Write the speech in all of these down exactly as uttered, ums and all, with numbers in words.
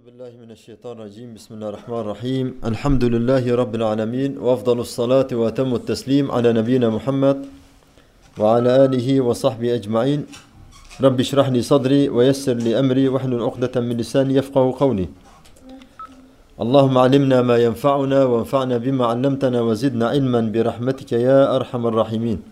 Euzu billahi mineşşeytanirracim. Bismillahirrahmanirrahim. Elhamdülillahi rabbil alamin ve afdalus salati ve etemmut teslim ala nebiyyina Muhammed ve ala alihi ve sahbihi ecmaîn. Rabbi şrah li sadri ve yessir li emri ve hlul ukdeten min lisani yefkahu kavli. Allahumme allimna ma yenfa'una ve enfa'na bima 'allamtana ve zidna ilmen bi rahmetike ya erhamer rahimin.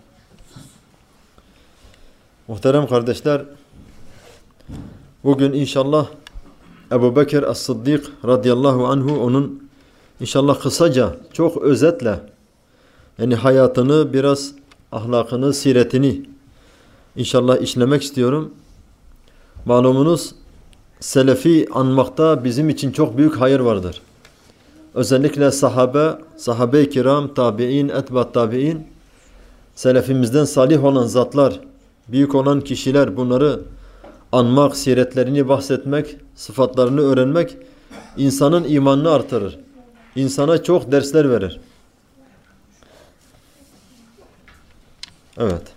Muhterem kardeşler, bugün inşallah Ebu Bekir As-Sıddık radıyallahu anhu onun inşallah kısaca, çok özetle yani hayatını, biraz ahlakını, siretini inşallah işlemek istiyorum. Malumunuz Selefi anmakta bizim için çok büyük hayır vardır. Özellikle sahabe, sahabe-i kiram, tabi'in, etbat tabi'in, selefimizden salih olan zatlar, büyük olan kişiler, bunları anmak, siretlerini bahsetmek, sıfatlarını öğrenmek insanın imanını artırır. İnsana çok dersler verir. Evet.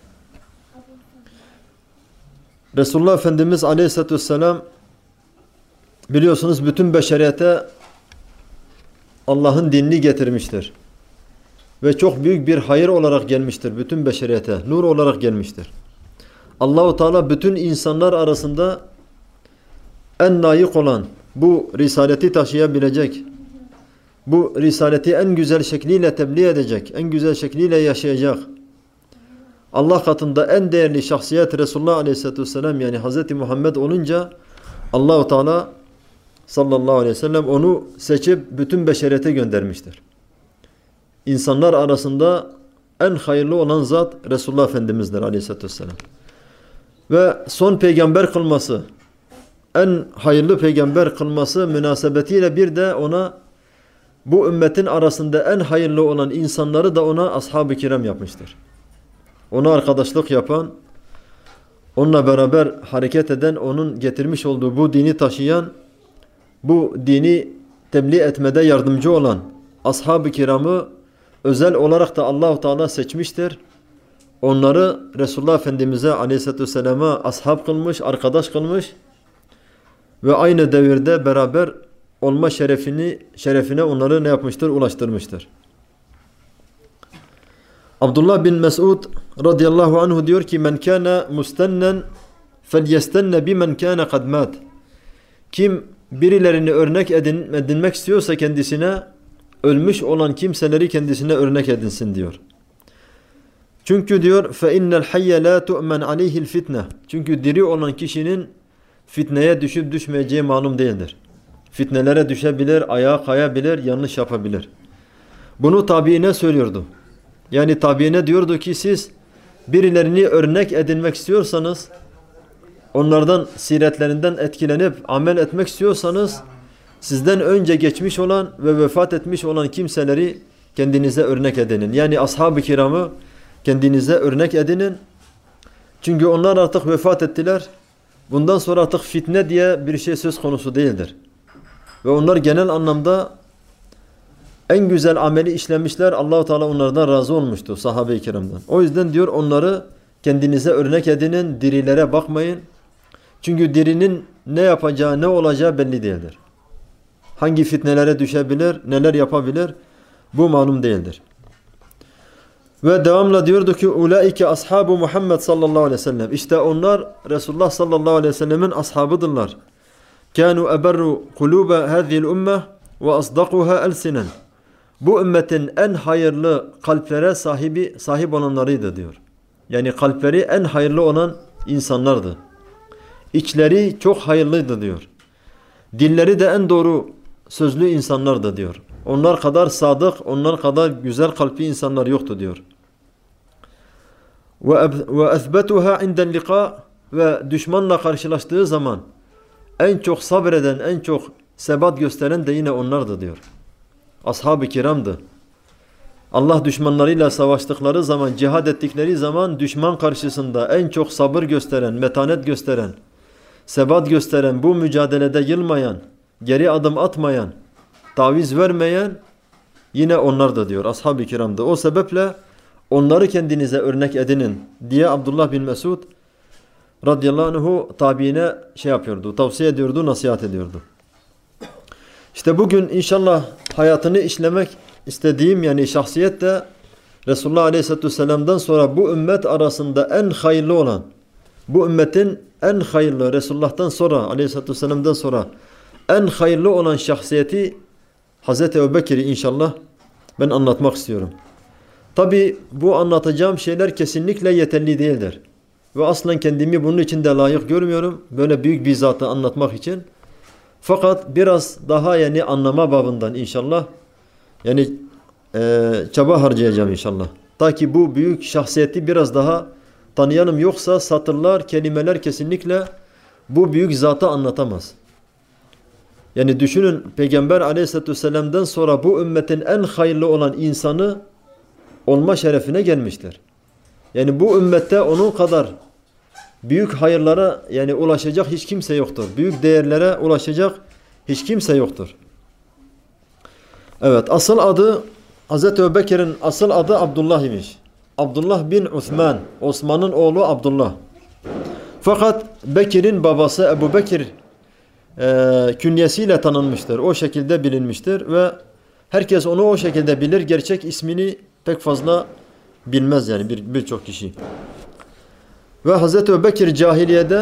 Resulullah Efendimiz Aleyhisselatü Vesselam biliyorsunuz bütün beşeriyete Allah'ın dinini getirmiştir. Ve çok büyük bir hayır olarak gelmiştir bütün beşeriyete. Nur olarak gelmiştir. Allah-u Teala bütün insanlar arasında en layık olan, bu risaleti taşıyabilecek, bu risaleti en güzel şekliyle tebliğ edecek, en güzel şekliyle yaşayacak, Allah katında en değerli şahsiyet Resulullah Aleyhisselatü Vesselam yani Hz. Muhammed olunca Allah-u Teala sallallahu aleyhi ve sellem onu seçip bütün beşeriyete göndermiştir. İnsanlar arasında en hayırlı olan zat Resulullah Efendimiz'dir Aleyhisselatü Vesselam. Ve son peygamber kılması, en hayırlı peygamber kılması münasebetiyle bir de ona bu ümmetin arasında en hayırlı olan insanları da ona ashab-ı kiram yapmıştır. Ona arkadaşlık yapan, onunla beraber hareket eden, onun getirmiş olduğu bu dini taşıyan, bu dini tebliğ etmede yardımcı olan ashab-ı kiramı özel olarak da Allah-u Teala seçmiştir. Onları Resulullah Efendimiz'e Aleyhisselatü Vesselam'a ashab kılmış, arkadaş kılmış ve aynı devirde beraber olma şerefini, şerefine onları ne yapmıştır? Ulaştırmıştır. Abdullah bin Mesud radıyallahu anhu diyor ki: "Men kana mustennen felyestenne bimen kana kad mat." Kim birilerini örnek edin, edinmek istiyorsa kendisine, ölmüş olan kimseleri kendisine örnek edinsin diyor. Çünkü diyor fe innel hayye la tu'men aleyhi'l fitne. Çünkü diri olan kişinin fitneye düşüp düşmeyeceği malum değildir. Fitnelere düşebilir, ayağa kayabilir, yanlış yapabilir. Bunu tabiine söylüyordu. Yani tabiine diyordu ki siz birilerini örnek edinmek istiyorsanız, onlardan siretlerinden etkilenip amel etmek istiyorsanız sizden önce geçmiş olan ve vefat etmiş olan kimseleri kendinize örnek edinin. Yani ashab-ı kiramı kendinize örnek edinin. Çünkü onlar artık vefat ettiler. Bundan sonra artık fitne diye bir şey söz konusu değildir. Ve onlar genel anlamda en güzel ameli işlemişler. Allah-u Teala onlardan razı olmuştu, sahabe-i kiramdan. O yüzden diyor onları kendinize örnek edinin, dirilere bakmayın. Çünkü dirinin ne yapacağı, ne olacağı belli değildir. Hangi fitnelere düşebilir, neler yapabilir bu malum değildir. Ve devamla diyordu ki ulaike ashabu Muhammed sallallahu aleyhi ve sellem. İşte onlar Resulullah sallallahu aleyhi ve sellemin ashabıdırlar. Kanu eberru kuluba hadhihi'l ummeh ve asdaquha elsinen. Bu ümmetin en hayırlı kalplere sahibi sahip olanlarıydı diyor. Yani kalpleri en hayırlı olan insanlardı. İçleri çok hayırlıydı diyor. Dilleri de en doğru sözlü insanlardı diyor. Onlar kadar sadık, onlar kadar güzel kalpli insanlar yoktu diyor. Ve ezbetuha indel liqa, ve düşmanla karşılaştığı zaman en çok sabreden, en çok sebat gösteren de yine onlardı diyor. Ashab-ı kiramdı. Allah düşmanlarıyla savaştıkları zaman, cihad ettikleri zaman düşman karşısında en çok sabır gösteren, metanet gösteren, sebat gösteren, bu mücadelede yılmayan, geri adım atmayan, taviz vermeyen yine onlar da diyor. Ashab-ı kiramdı. O sebeple onları kendinize örnek edinin diye Abdullah bin Mesud radıyallahu anhu tabiine şey yapıyordu, tavsiye ediyordu, nasihat ediyordu. İşte bugün inşallah hayatını işlemek istediğim yani şahsiyet de Resulullah Aleyhisselatü Vesselam'dan sonra bu ümmet arasında en hayırlı olan, bu ümmetin en hayırlı Resulullah'tan sonra Aleyhisselatü Vesselam'dan sonra en hayırlı olan şahsiyeti Hazreti Ebubekir'i inşallah ben anlatmak istiyorum. Tabi bu anlatacağım şeyler kesinlikle yeterli değildir. Ve aslen kendimi bunun için de layık görmüyorum. Böyle büyük bir zatı anlatmak için. Fakat biraz daha yani anlama babından inşallah yani e, çaba harcayacağım inşallah. Ta ki bu büyük şahsiyeti biraz daha tanıyalım. Yoksa satırlar, kelimeler kesinlikle bu büyük zatı anlatamaz. Yani düşünün Peygamber Aleyhisselatü Vesselam'dan sonra bu ümmetin en hayırlı olan insanı olma şerefine gelmiştir. Yani bu ümmette onun kadar büyük hayırlara yani ulaşacak hiç kimse yoktur. Büyük değerlere ulaşacak hiç kimse yoktur. Evet, asıl adı Hazreti Ebubekir'in asıl adı Abdullah imiş. Abdullah bin Osman. Osman'ın oğlu Abdullah. Fakat Bekir'in babası Ebubekir e, künyesiyle tanınmıştır. O şekilde bilinmiştir ve herkes onu o şekilde bilir. Gerçek ismini pek fazla bilmez yani bir birçok kişi. Ve Hazreti Ebubekir cahiliyede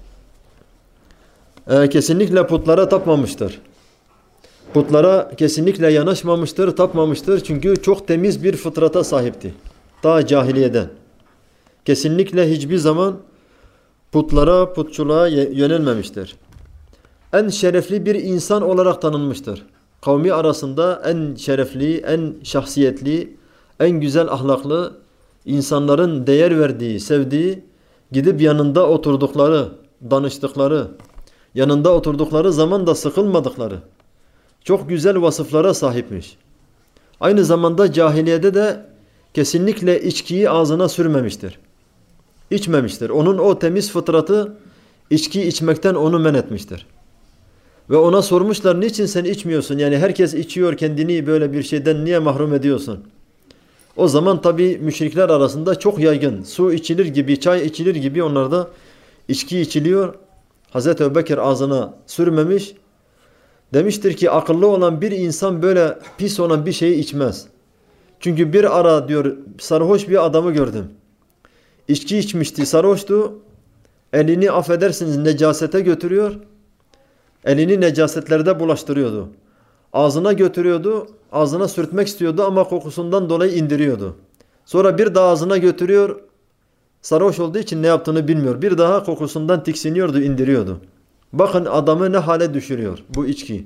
e, kesinlikle putlara tapmamıştır. Putlara kesinlikle yanaşmamıştır, tapmamıştır. Çünkü çok temiz bir fıtrata sahipti. Ta cahiliyeden. Kesinlikle hiçbir zaman putlara, putçuluğa yönelmemiştir. En şerefli bir insan olarak tanınmıştır. Kavmi arasında en şerefli, en şahsiyetli, en güzel ahlaklı, insanların değer verdiği, sevdiği, gidip yanında oturdukları, danıştıkları, yanında oturdukları zaman da sıkılmadıkları, çok güzel vasıflara sahipmiş. Aynı zamanda cahiliyede de kesinlikle içkiyi ağzına sürmemiştir. İçmemiştir. Onun o temiz fıtratı içki içmekten onu men etmiştir. Ve ona sormuşlar niçin sen içmiyorsun? Yani herkes içiyor, kendini böyle bir şeyden niye mahrum ediyorsun? O zaman tabi müşrikler arasında çok yaygın. Su içilir gibi, çay içilir gibi onlarda içki içiliyor. Hazreti Ebubekir ağzına sürmemiş. Demiştir ki akıllı olan bir insan böyle pis olan bir şeyi içmez. Çünkü bir ara diyor sarhoş bir adamı gördüm. İçki içmişti, sarhoştu. Elini affedersiniz necasete götürüyor. Elini necasetlerde bulaştırıyordu. Ağzına götürüyordu. Ağzına sürtmek istiyordu ama kokusundan dolayı indiriyordu. Sonra bir daha ağzına götürüyor. Sarhoş olduğu için ne yaptığını bilmiyor. Bir daha kokusundan tiksiniyordu, indiriyordu. Bakın adamı ne hale düşürüyor bu içki.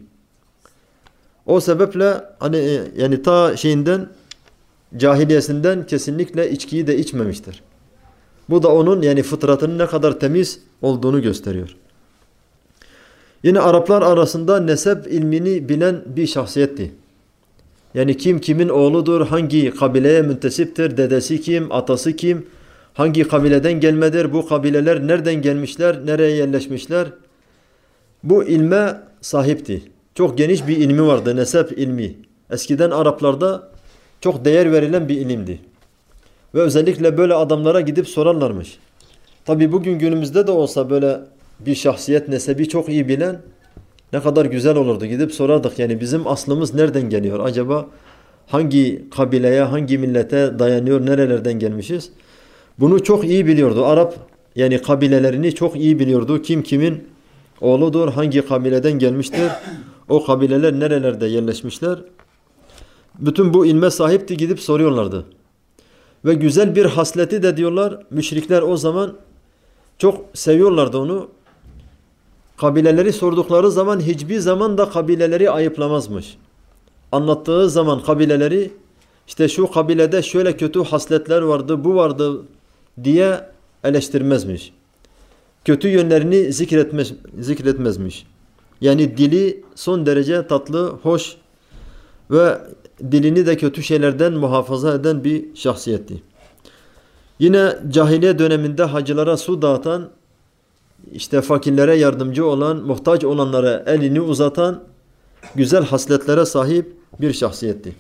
O sebeple hani yani ta şeyinden cahiliyesinden kesinlikle içkiyi de içmemiştir. Bu da onun yani fıtratının ne kadar temiz olduğunu gösteriyor. Yine Araplar arasında nesep ilmini bilen bir şahsiyetti. Yani kim kimin oğludur, hangi kabileye müntesiptir, dedesi kim, atası kim, hangi kabileden gelmedir, bu kabileler nereden gelmişler, nereye yerleşmişler. Bu ilme sahipti. Çok geniş bir ilmi vardı, nesep ilmi. Eskiden Araplarda çok değer verilen bir ilimdi. Ve özellikle böyle adamlara gidip sorarlarmış. Tabi bugün günümüzde de olsa böyle bir şahsiyet nesebi çok iyi bilen ne kadar güzel olurdu. Gidip sorardık yani bizim aslımız nereden geliyor? Acaba hangi kabileye, hangi millete dayanıyor, nerelerden gelmişiz? Bunu çok iyi biliyordu. Arap yani kabilelerini çok iyi biliyordu. Kim kimin oğludur, hangi kabileden gelmiştir, o kabileler nerelerde yerleşmişler. Bütün bu ilme sahipti, gidip soruyorlardı. Ve güzel bir hasleti de diyorlar, müşrikler o zaman çok seviyorlardı onu. Kabileleri sordukları zaman hiçbir zaman da kabileleri ayıplamazmış. Anlattığı zaman kabileleri işte şu kabilede şöyle kötü hasletler vardı, bu vardı diye eleştirmezmiş. Kötü yönlerini zikretmez, zikretmezmiş. Yani dili son derece tatlı, hoş ve dilini de kötü şeylerden muhafaza eden bir şahsiyetti. Yine cahiliye döneminde hacılara su dağıtan, işte fakirlere yardımcı olan, muhtaç olanlara elini uzatan, güzel hasletlere sahip bir şahsiyetti.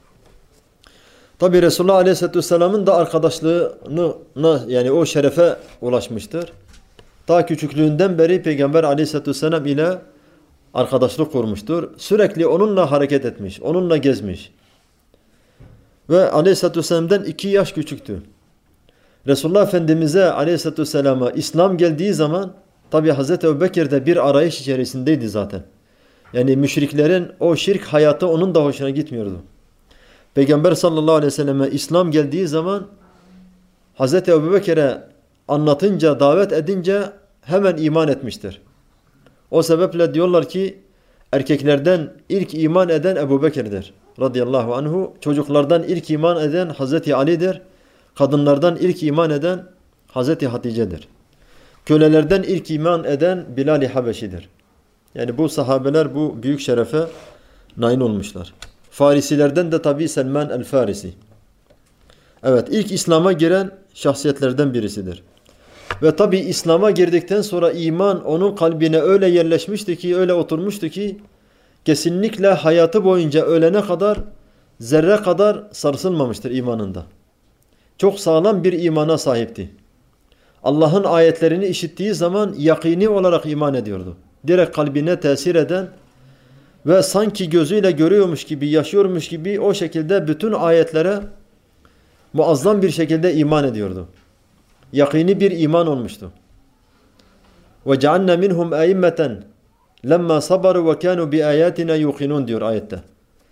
Tabi Resulullah Aleyhisselatü Vesselam'ın da arkadaşlığına yani o şerefe ulaşmıştır. Ta küçüklüğünden beri Peygamber Aleyhisselatü Vesselam ile arkadaşlık kurmuştur. Sürekli onunla hareket etmiş, onunla gezmiş. Ve Aleyhisselatü Vesselam'dan iki yaş küçüktü. Resulullah Efendimiz'e Aleyhisselatü Vesselam'a İslam geldiği zaman tabi Hazreti Ebubekir de bir arayış içerisindeydi zaten. Yani müşriklerin o şirk hayatı onun da hoşuna gitmiyordu. Peygamber sallallahu aleyhi ve selleme İslam geldiği zaman Hazreti Ebubekir'e anlatınca, davet edince hemen iman etmiştir. O sebeple diyorlar ki erkeklerden ilk iman eden Ebubekir'dir radıyallahu anhu. Çocuklardan ilk iman eden Hazreti Ali'dir. Kadınlardan ilk iman eden Hazreti Hatice'dir. Kölelerden ilk iman eden Bilal-i Habeşi'dir. Yani bu sahabeler bu büyük şerefe nail olmuşlar. Farisilerden de tabi Selman el-Farisi. Evet, ilk İslam'a giren şahsiyetlerden birisidir. Ve tabi İslam'a girdikten sonra iman onun kalbine öyle yerleşmişti ki, öyle oturmuştu ki kesinlikle hayatı boyunca ölene kadar zerre kadar sarsılmamıştır imanında. Çok sağlam bir imana sahipti. Allah'ın ayetlerini işittiği zaman yakini olarak iman ediyordu. Direkt kalbine tesir eden ve sanki gözüyle görüyormuş gibi, yaşıyormuş gibi o şekilde bütün ayetlere muazzam bir şekilde iman ediyordu. Yakini bir iman olmuştu. وَجَعَلْنَا مِنْهُمْ اَيِمَّةً لَمَّا صَبَرُوا وَكَانُوا بِآيَاتِنَا يُقِنُونَ diyor ayette.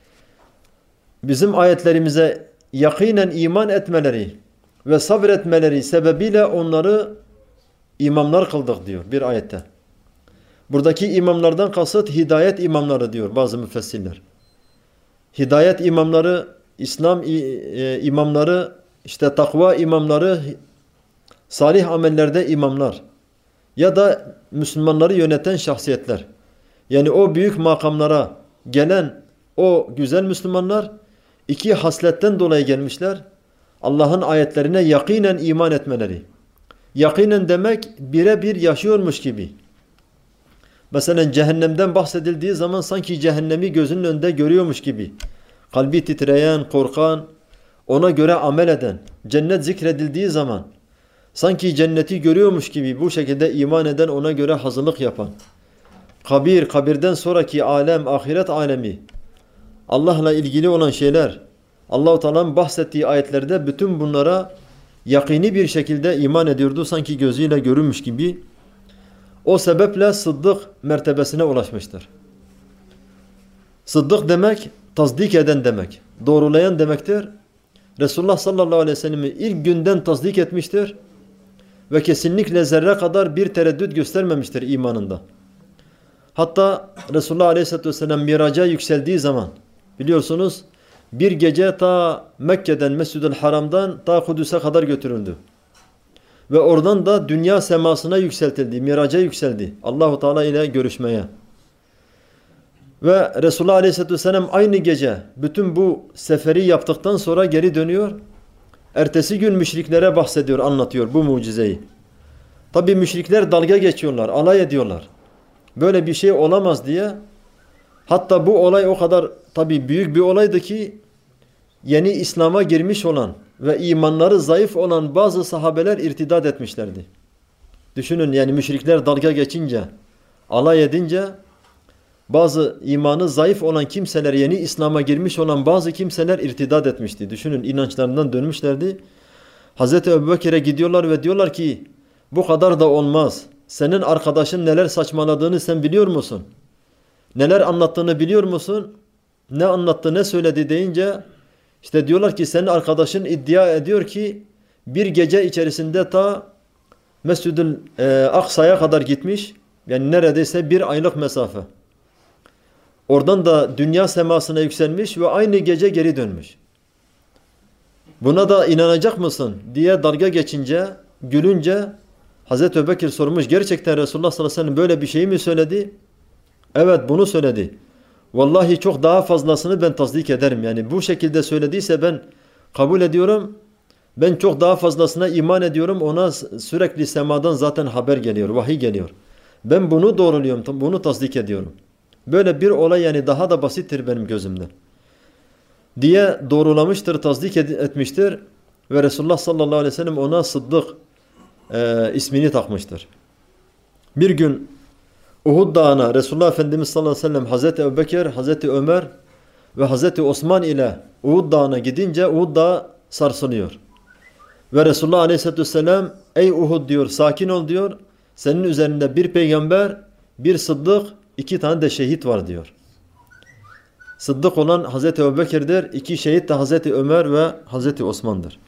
Bizim ayetlerimize yakinen iman etmeleri ve sabretmeleri sebebiyle onları imamlar kıldık diyor bir ayette. Buradaki imamlardan kasıt hidayet imamları diyor bazı müfessirler. Hidayet imamları, İslam imamları, işte takva imamları, salih amellerde imamlar ya da Müslümanları yöneten şahsiyetler. Yani o büyük makamlara gelen o güzel Müslümanlar iki hasletten dolayı gelmişler. Allah'ın ayetlerine yakinen iman etmeleri. Yakinen demek birebir yaşıyormuş gibi. Mesela cehennemden bahsedildiği zaman sanki cehennemi gözünün önünde görüyormuş gibi. Kalbi titreyen, korkan, ona göre amel eden, cennet zikredildiği zaman sanki cenneti görüyormuş gibi bu şekilde iman eden, ona göre hazırlık yapan. Kabir, kabirden sonraki alem, ahiret alemi, Allah'la ilgili olan şeyler, Allah-u Teala'nın bahsettiği ayetlerde bütün bunlara yakini bir şekilde iman ediyordu. Sanki gözüyle görünmüş gibi. O sebeple sıddık mertebesine ulaşmıştır. Sıddık demek, tasdik eden demek, doğrulayan demektir. Resulullah sallallahu aleyhi ve sellem'i ilk günden tasdik etmiştir ve kesinlikle zerre kadar bir tereddüt göstermemiştir imanında. Hatta Resulullah aleyhisselatü vesselam miraca yükseldiği zaman biliyorsunuz bir gece ta Mekke'den, Mescid-i Haram'dan ta Kudüs'e kadar götürüldü. Ve oradan da dünya semasına yükseltildi, miraca yükseldi. Allahu Teala ile görüşmeye. Ve Resulullah Aleyhisselatü Vesselam aynı gece bütün bu seferi yaptıktan sonra geri dönüyor. Ertesi gün müşriklere bahsediyor, anlatıyor bu mucizeyi. Tabi müşrikler dalga geçiyorlar, alay ediyorlar. Böyle bir şey olamaz diye. Hatta bu olay o kadar tabi büyük bir olaydı ki yeni İslam'a girmiş olan ve imanları zayıf olan bazı sahabeler irtidat etmişlerdi. Düşünün yani müşrikler dalga geçince, alay edince bazı imanı zayıf olan kimseler, yeni İslam'a girmiş olan bazı kimseler irtidat etmişti. Düşünün inançlarından dönmüşlerdi. Hazreti Ebubekir'e gidiyorlar ve diyorlar ki bu kadar da olmaz. Senin arkadaşın neler saçmaladığını sen biliyor musun? Neler anlattığını biliyor musun? Ne anlattı, ne söyledi deyince işte diyorlar ki senin arkadaşın iddia ediyor ki bir gece içerisinde ta Mescid-i e, Aksa'ya kadar gitmiş. Yani neredeyse bir aylık mesafe. Oradan da dünya semasına yükselmiş ve aynı gece geri dönmüş. Buna da inanacak mısın diye dalga geçince, gülünce Hazreti Ebubekir sormuş. Gerçekten Resulullah sallallahu aleyhi ve sellem böyle bir şey mi söyledi? Evet, bunu söyledi. Vallahi çok daha fazlasını ben tasdik ederim. Yani bu şekilde söylediyse ben kabul ediyorum. Ben çok daha fazlasına iman ediyorum. Ona sürekli semadan zaten haber geliyor, vahiy geliyor. Ben bunu doğruluyorum, bunu tasdik ediyorum. Böyle bir olay yani daha da basittir benim gözümde diye doğrulamıştır, tasdik etmiştir ve Resulullah sallallahu aleyhi ve sellem ona Sıddık e, ismini takmıştır. Bir gün Uhud Dağı'na Resulullah Efendimiz sallallahu aleyhi ve sellem Hazreti Ebubekir, Hazreti Ömer ve Hazreti Osman ile Uhud Dağı'na gidince Uhud Dağı sarsılıyor. Ve Resulullah aleyhisselatü vesselam ey Uhud diyor, sakin ol diyor. Senin üzerinde bir peygamber, bir sıddık, iki tane de şehit var diyor. Sıddık olan Hazreti Ebubekir'dir. İki şehit de Hazreti Ömer ve Hazreti Osman'dır.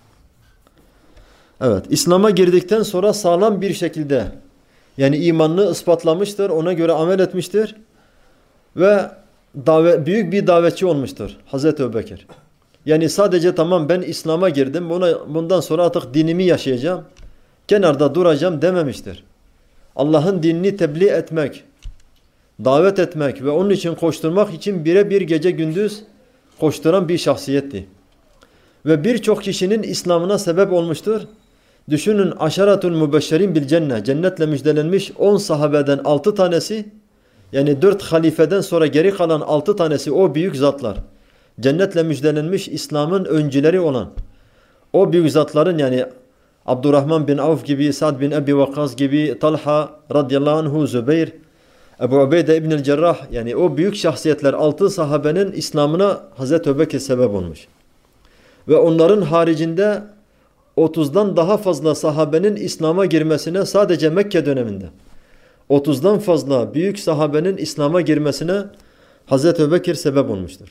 Evet, İslam'a girdikten sonra sağlam bir şekilde yani imanını ispatlamıştır, ona göre amel etmiştir ve davet, büyük bir davetçi olmuştur Hazreti Ebubekir. Yani sadece tamam ben İslam'a girdim, buna, bundan sonra artık dinimi yaşayacağım, kenarda duracağım dememiştir. Allah'ın dinini tebliğ etmek, davet etmek ve onun için koşturmak için birebir gece gündüz koşturan bir şahsiyetti. Ve birçok kişinin İslam'ına sebep olmuştur. Düşünün aşaratul mübeşşerin bil cennet. Cennetle müjdelenmiş on sahabeden altı tanesi, yani dört halifeden sonra geri kalan altı tanesi o büyük zatlar. Cennetle müjdelenmiş İslam'ın öncüleri olan o büyük zatların yani Abdurrahman bin Avf gibi, Sa'd bin Ebi Vakkas gibi, Talha radıyallahu anhu, Zübeyir, Ebu Ubeyde İbnül Cerrah, yani o büyük şahsiyetler altı sahabenin İslam'ına Hazreti Ebubekir sebep olmuş. Ve onların haricinde otuzdan daha fazla sahabenin İslam'a girmesine sadece Mekke döneminde otuzdan fazla büyük sahabenin İslam'a girmesine Hazreti Ebubekir sebep olmuştur.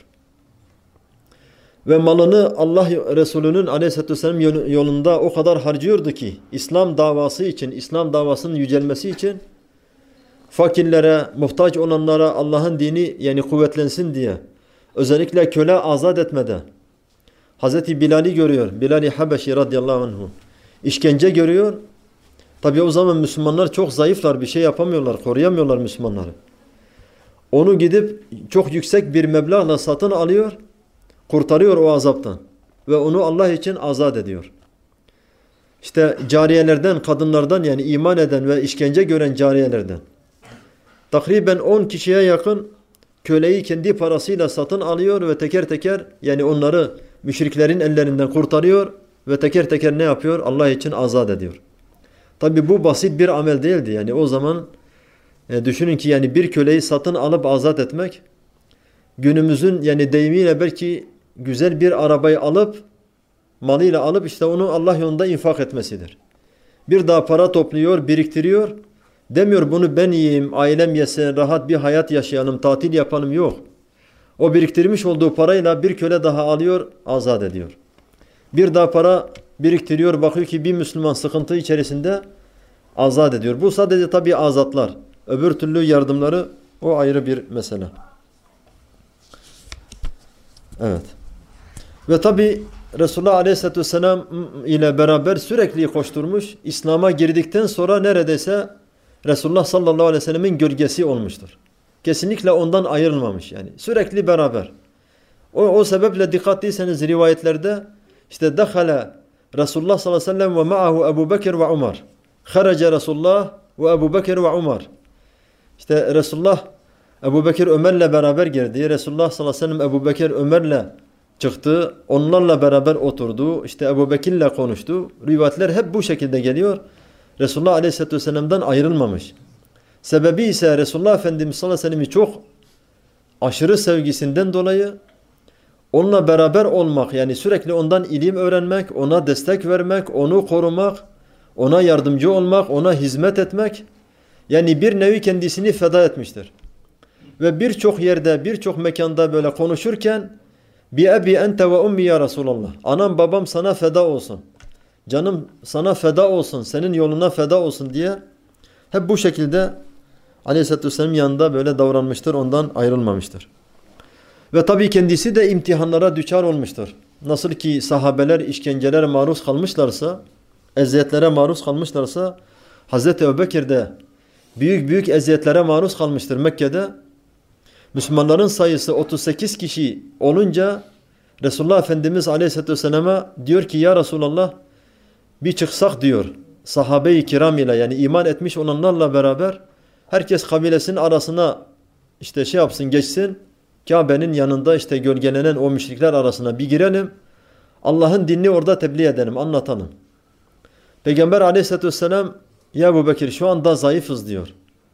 Ve malını Allah Resulü'nün aleyhissalatü vesselam yolunda o kadar harcıyordu ki İslam davası için, İslam davasının yücelmesi için fakirlere, muhtaç olanlara Allah'ın dini yani kuvvetlensin diye özellikle köle azat etmede Hazreti Bilal'i görüyor. Bilal-i Habeşi radıyallahu anhu. İşkence görüyor. Tabi o zaman Müslümanlar çok zayıflar. Bir şey yapamıyorlar. Koruyamıyorlar Müslümanları. Onu gidip çok yüksek bir meblağla satın alıyor. Kurtarıyor o azaptan. Ve onu Allah için azat ediyor. İşte cariyelerden, kadınlardan yani iman eden ve işkence gören cariyelerden takriben on kişiye yakın köleyi kendi parasıyla satın alıyor ve teker teker yani onları müşriklerin ellerinden kurtarıyor ve teker teker ne yapıyor? Allah için azat ediyor. Tabi bu basit bir amel değildi. Yani o zaman e, düşünün ki yani bir köleyi satın alıp azat etmek günümüzün yani deyimiyle belki güzel bir arabayı alıp malıyla alıp işte onu Allah yolunda infak etmesidir. Bir daha para topluyor, biriktiriyor. Demiyor bunu ben yiyeyim, ailem yesin, rahat bir hayat yaşayalım, tatil yapalım. Yok. O biriktirmiş olduğu parayla bir köle daha alıyor, azat ediyor. Bir daha para biriktiriyor, bakıyor ki bir Müslüman sıkıntı içerisinde azat ediyor. Bu sadece tabii azatlar. Öbür türlü yardımları o ayrı bir mesele. Evet. Ve tabii Resulullah Aleyhisselatü Vesselam ile beraber sürekli koşturmuş. İslam'a girdikten sonra neredeyse Resulullah sallallahu aleyhi ve sellemin gölgesi olmuştur. Kesinlikle ondan ayrılmamış yani. Sürekli beraber. O, o sebeple dikkatliyseniz rivayetlerde işte dakhala Resulullah sallallahu aleyhi ve sellem ve ma'ahu Ebu Bekir ve Umar. Kharaca Resulullah ve Ebu Bekir ve Umar. İşte Resulullah Ebu Bekir Ömer'le beraber girdi. Resulullah sallallahu aleyhi ve sellem Ebu Bekir Ömer'le çıktı. Onlarla beraber oturdu. İşte Ebu Bekir'le konuştu. Rivayetler hep bu şekilde geliyor. Resulullah aleyhisselatü vesselam'dan ayrılmamış. Sebebi ise Resulullah Efendimiz sallallahu aleyhi ve sellem'i çok aşırı sevgisinden dolayı onunla beraber olmak yani sürekli ondan ilim öğrenmek, ona destek vermek, onu korumak, ona yardımcı olmak, ona hizmet etmek yani bir nevi kendisini feda etmiştir. Ve birçok yerde, birçok mekanda böyle konuşurken bi ebi ente ve ummi ya Resulallah. Anam babam sana feda olsun. Canım sana feda olsun, senin yoluna feda olsun diye hep bu şekilde Aleyhisselatü Vesselam yanında böyle davranmıştır, ondan ayrılmamıştır. Ve tabii kendisi de imtihanlara düçar olmuştur. Nasıl ki sahabeler işkencelere maruz kalmışlarsa, eziyetlere maruz kalmışlarsa, Hazreti Ebubekir de büyük büyük eziyetlere maruz kalmıştır Mekke'de. Müslümanların sayısı otuz sekiz kişi olunca Resulullah Efendimiz Aleyhisselatü Vesselam'a diyor ki ya Resulallah bir çıksak diyor sahabe-i kiram ile yani iman etmiş olanlarla beraber herkes kabilesinin arasına işte şey yapsın geçsin Kabe'nin yanında işte gölgelenen o müşrikler arasına bir girelim. Allah'ın dinini orada tebliğ edelim, anlatalım. Peygamber Aleyhisselatü Vesselam ya Ebu Bekir şu anda zayıfız diyor.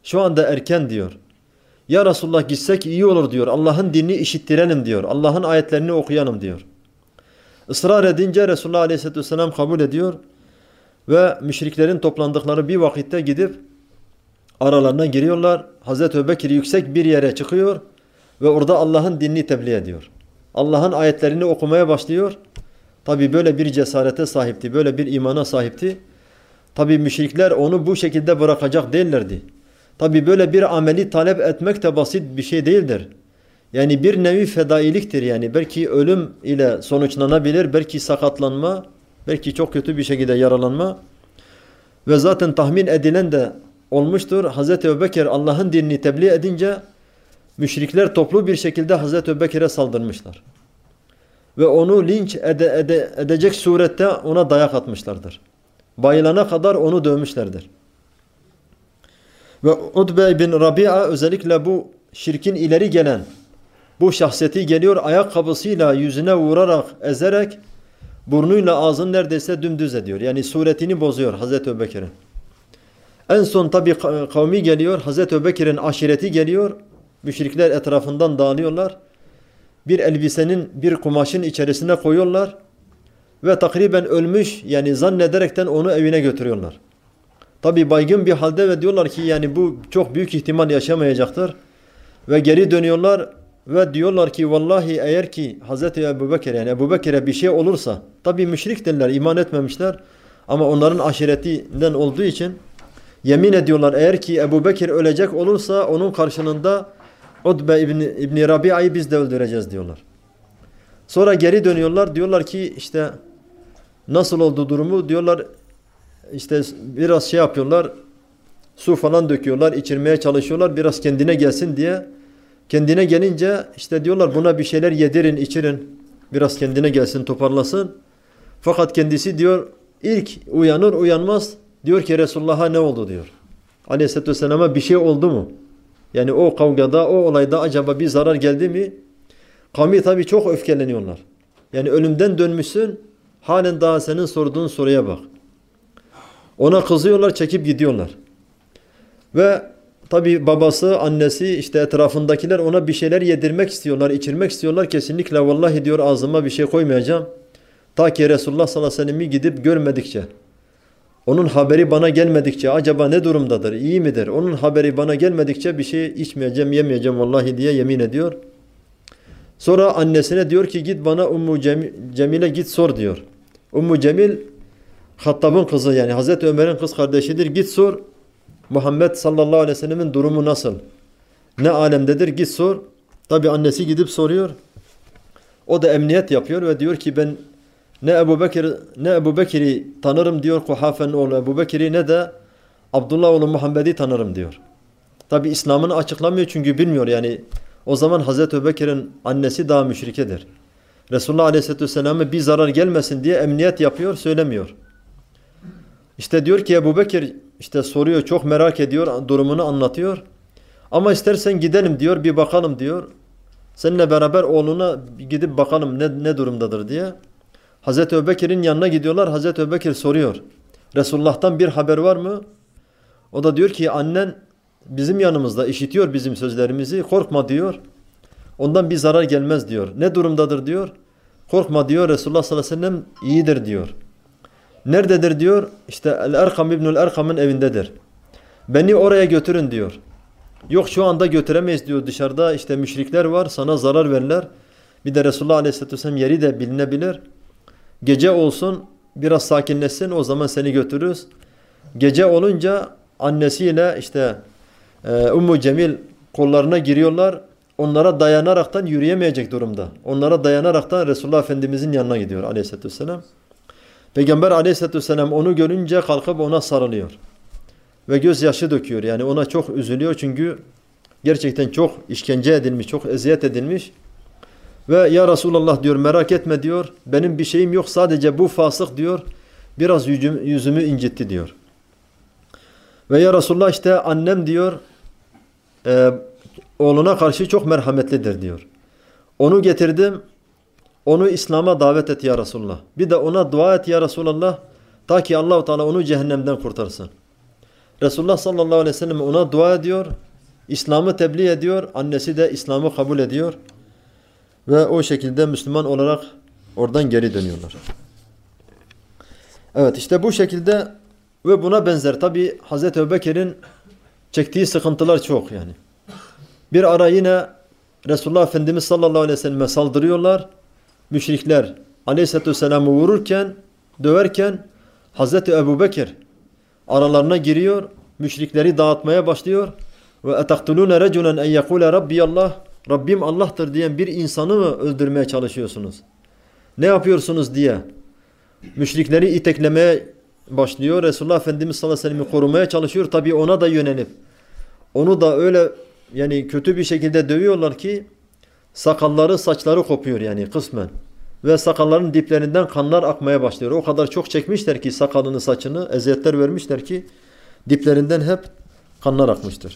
Şu anda erken diyor. Ya Resulullah gitsek iyi olur diyor. Allah'ın dinini işittirelim diyor. Allah'ın ayetlerini okuyalım diyor. Israr edince Resulullah Aleyhisselatü Vesselam kabul ediyor. Ve müşriklerin toplandıkları bir vakitte gidip aralarına giriyorlar. Hazreti Ebubekir yüksek bir yere çıkıyor ve orada Allah'ın dinini tebliğ ediyor. Allah'ın ayetlerini okumaya başlıyor. Tabi böyle bir cesarete sahipti, böyle bir imana sahipti. Tabi müşrikler onu bu şekilde bırakacak değillerdi. Tabi böyle bir ameli talep etmek de basit bir şey değildir. Yani bir nevi fedailiktir yani. Belki ölüm ile sonuçlanabilir, belki sakatlanma, belki çok kötü bir şekilde yaralanma. Ve zaten tahmin edilen de olmuştur. Hazreti Ebubekir Allah'ın dinini tebliğ edince müşrikler toplu bir şekilde Hazreti Ebubekir'e saldırmışlar. Ve onu linç ede, ede, edecek surette ona dayak atmışlardır. Bayılana kadar onu dövmüşlerdir. Ve Utbe bin Rabia özellikle bu şirkin ileri gelen bu şahsiyeti geliyor ayakkabısıyla yüzüne vurarak, ezerek burnuyla ağzını neredeyse dümdüz ediyor. Yani suretini bozuyor Hazreti Ebubekir'in. En son tabi kavmi geliyor. Hazreti Ebubekir'in aşireti geliyor. Müşrikler etrafından dağılıyorlar. Bir elbisenin, bir kumaşın içerisine koyuyorlar. Ve takriben ölmüş yani zannederekten onu evine götürüyorlar. Tabi baygın bir halde ve diyorlar ki yani bu çok büyük ihtimal yaşamayacaktır. Ve geri dönüyorlar ve diyorlar ki vallahi eğer ki Hazreti Ebubekir yani Ebubekir'e bir şey olursa tabi müşriktirler, iman etmemişler ama onların aşiretinden olduğu için yemin ediyorlar eğer ki Ebubekir ölecek olursa onun karşılığında Utbe İbni, İbni Rabia'yı biz de öldüreceğiz diyorlar. Sonra geri dönüyorlar diyorlar ki işte nasıl oldu durumu diyorlar işte biraz şey yapıyorlar su falan döküyorlar içirmeye çalışıyorlar biraz kendine gelsin diye. Kendine gelince işte diyorlar buna bir şeyler yedirin içirin biraz kendine gelsin toparlasın. Fakat kendisi diyor ilk uyanır uyanmaz diyor ki Resulullah'a ne oldu diyor. Aleyhisselatü Vesselam'a bir şey oldu mu? Yani o kavgada o olayda acaba bir zarar geldi mi? Kavmi tabi çok öfkeleniyorlar. Yani ölümden dönmüşsün halen daha senin sorduğun soruya bak. Ona kızıyorlar çekip gidiyorlar. Ve tabi babası, annesi, işte etrafındakiler ona bir şeyler yedirmek istiyorlar, içirmek istiyorlar. Kesinlikle vallahi diyor ağzıma bir şey koymayacağım. Ta ki Resulullah sallallahu aleyhi ve sellem'i gidip görmedikçe, onun haberi bana gelmedikçe acaba ne durumdadır, iyi midir? Onun haberi bana gelmedikçe bir şey içmeyeceğim, yemeyeceğim vallahi diye yemin ediyor. Sonra annesine diyor ki git bana Ummu Cemil'e git sor diyor. Ummu Cemil Hattab'ın kızı yani Hazreti Ömer'in kız kardeşidir. Git sor. Muhammed sallallahu aleyhi ve sellemin durumu nasıl? Ne alemdedir? Git sor. Tabi annesi gidip soruyor. O da emniyet yapıyor ve diyor ki ben ne Ebubekir ne Ebubekir'i tanırım diyor Kuhafe'nin oğlu Ebubekir'i ne de Abdullah oğlu Muhammed'i tanırım diyor. Tabi İslam'ını açıklamıyor çünkü bilmiyor yani o zaman Hazreti Ebubekir'in annesi daha müşrikedir. Resulullah Aleyhisselatü Vesselam'a bir zarar gelmesin diye emniyet yapıyor söylemiyor. İşte diyor ki Ebubekir işte soruyor çok merak ediyor durumunu anlatıyor. Ama istersen gidelim diyor bir bakalım diyor. Seninle beraber oğluna gidip bakalım ne, ne durumdadır diye. Hazreti Ebubekir'in yanına gidiyorlar. Hazreti Ebubekir soruyor. Resulullah'tan bir haber var mı? O da diyor ki annen bizim yanımızda işitiyor bizim sözlerimizi. Korkma diyor. Ondan bir zarar gelmez diyor. Ne durumdadır diyor. Korkma diyor. Resulullah sallallahu aleyhi ve sellem iyidir diyor. Nerededir diyor. İşte El-Erkam İbnül Erkam'ın evindedir. Beni oraya götürün diyor. Yok şu anda götüremeyiz diyor. Dışarıda işte müşrikler var. Sana zarar verirler. Bir de Resulullah aleyhisselatü vesselam yeri de bilinebilir. Gece olsun biraz sakinleşsin o zaman seni götürürüz. Gece olunca annesiyle işte e, Ummu Cemil kollarına giriyorlar. Onlara dayanaraktan yürüyemeyecek durumda. Onlara dayanaraktan Resulullah Efendimizin yanına gidiyor aleyhisselatü vesselam. Peygamber aleyhisselatü vesselam onu görünce kalkıp ona sarılıyor. Ve gözyaşı döküyor. Yani ona çok üzülüyor çünkü gerçekten çok işkence edilmiş, çok eziyet edilmiş. Ve ya Resulallah diyor merak etme diyor. Benim bir şeyim yok sadece bu fasık diyor. Biraz yüzümü, yüzümü incitti diyor. Ve ya Resulullah işte annem diyor e, oğluna karşı çok merhametlidir diyor. Onu getirdim. Onu İslam'a davet et ya Resulullah. Bir de ona dua et ya Resulallah. Ta ki Allah-u Teala onu cehennemden kurtarsın. Resulullah sallallahu aleyhi ve sellem ona dua ediyor. İslam'ı tebliğ ediyor. Annesi de İslam'ı kabul ediyor. Ve o şekilde Müslüman olarak oradan geri dönüyorlar. Evet, işte bu şekilde ve buna benzer tabi Hazreti Ebubekir'in çektiği sıkıntılar çok yani. Bir ara yine Resulullah Efendimiz sallallahu aleyhi ve selleme saldırıyorlar. Müşrikler aleyhissalatü vesselam'ı vururken, döverken Hazreti Ebubekir aralarına giriyor. Müşrikleri dağıtmaya başlıyor. Ve etaktulûne reculen en yekûle rabbiyallah, Rabbim Allah'tır diyen bir insanı mı öldürmeye çalışıyorsunuz? Ne yapıyorsunuz diye müşrikleri iteklemeye başlıyor. Resulullah Efendimiz sallallahu aleyhi ve sellem'i korumaya çalışıyor. Tabi ona da yönelip onu da öyle yani kötü bir şekilde dövüyorlar ki sakalları, saçları kopuyor yani kısmen. Ve sakalların diplerinden kanlar akmaya başlıyor. O kadar çok çekmişler ki sakalını, saçını, eziyetler vermişler ki diplerinden hep kanlar akmıştır.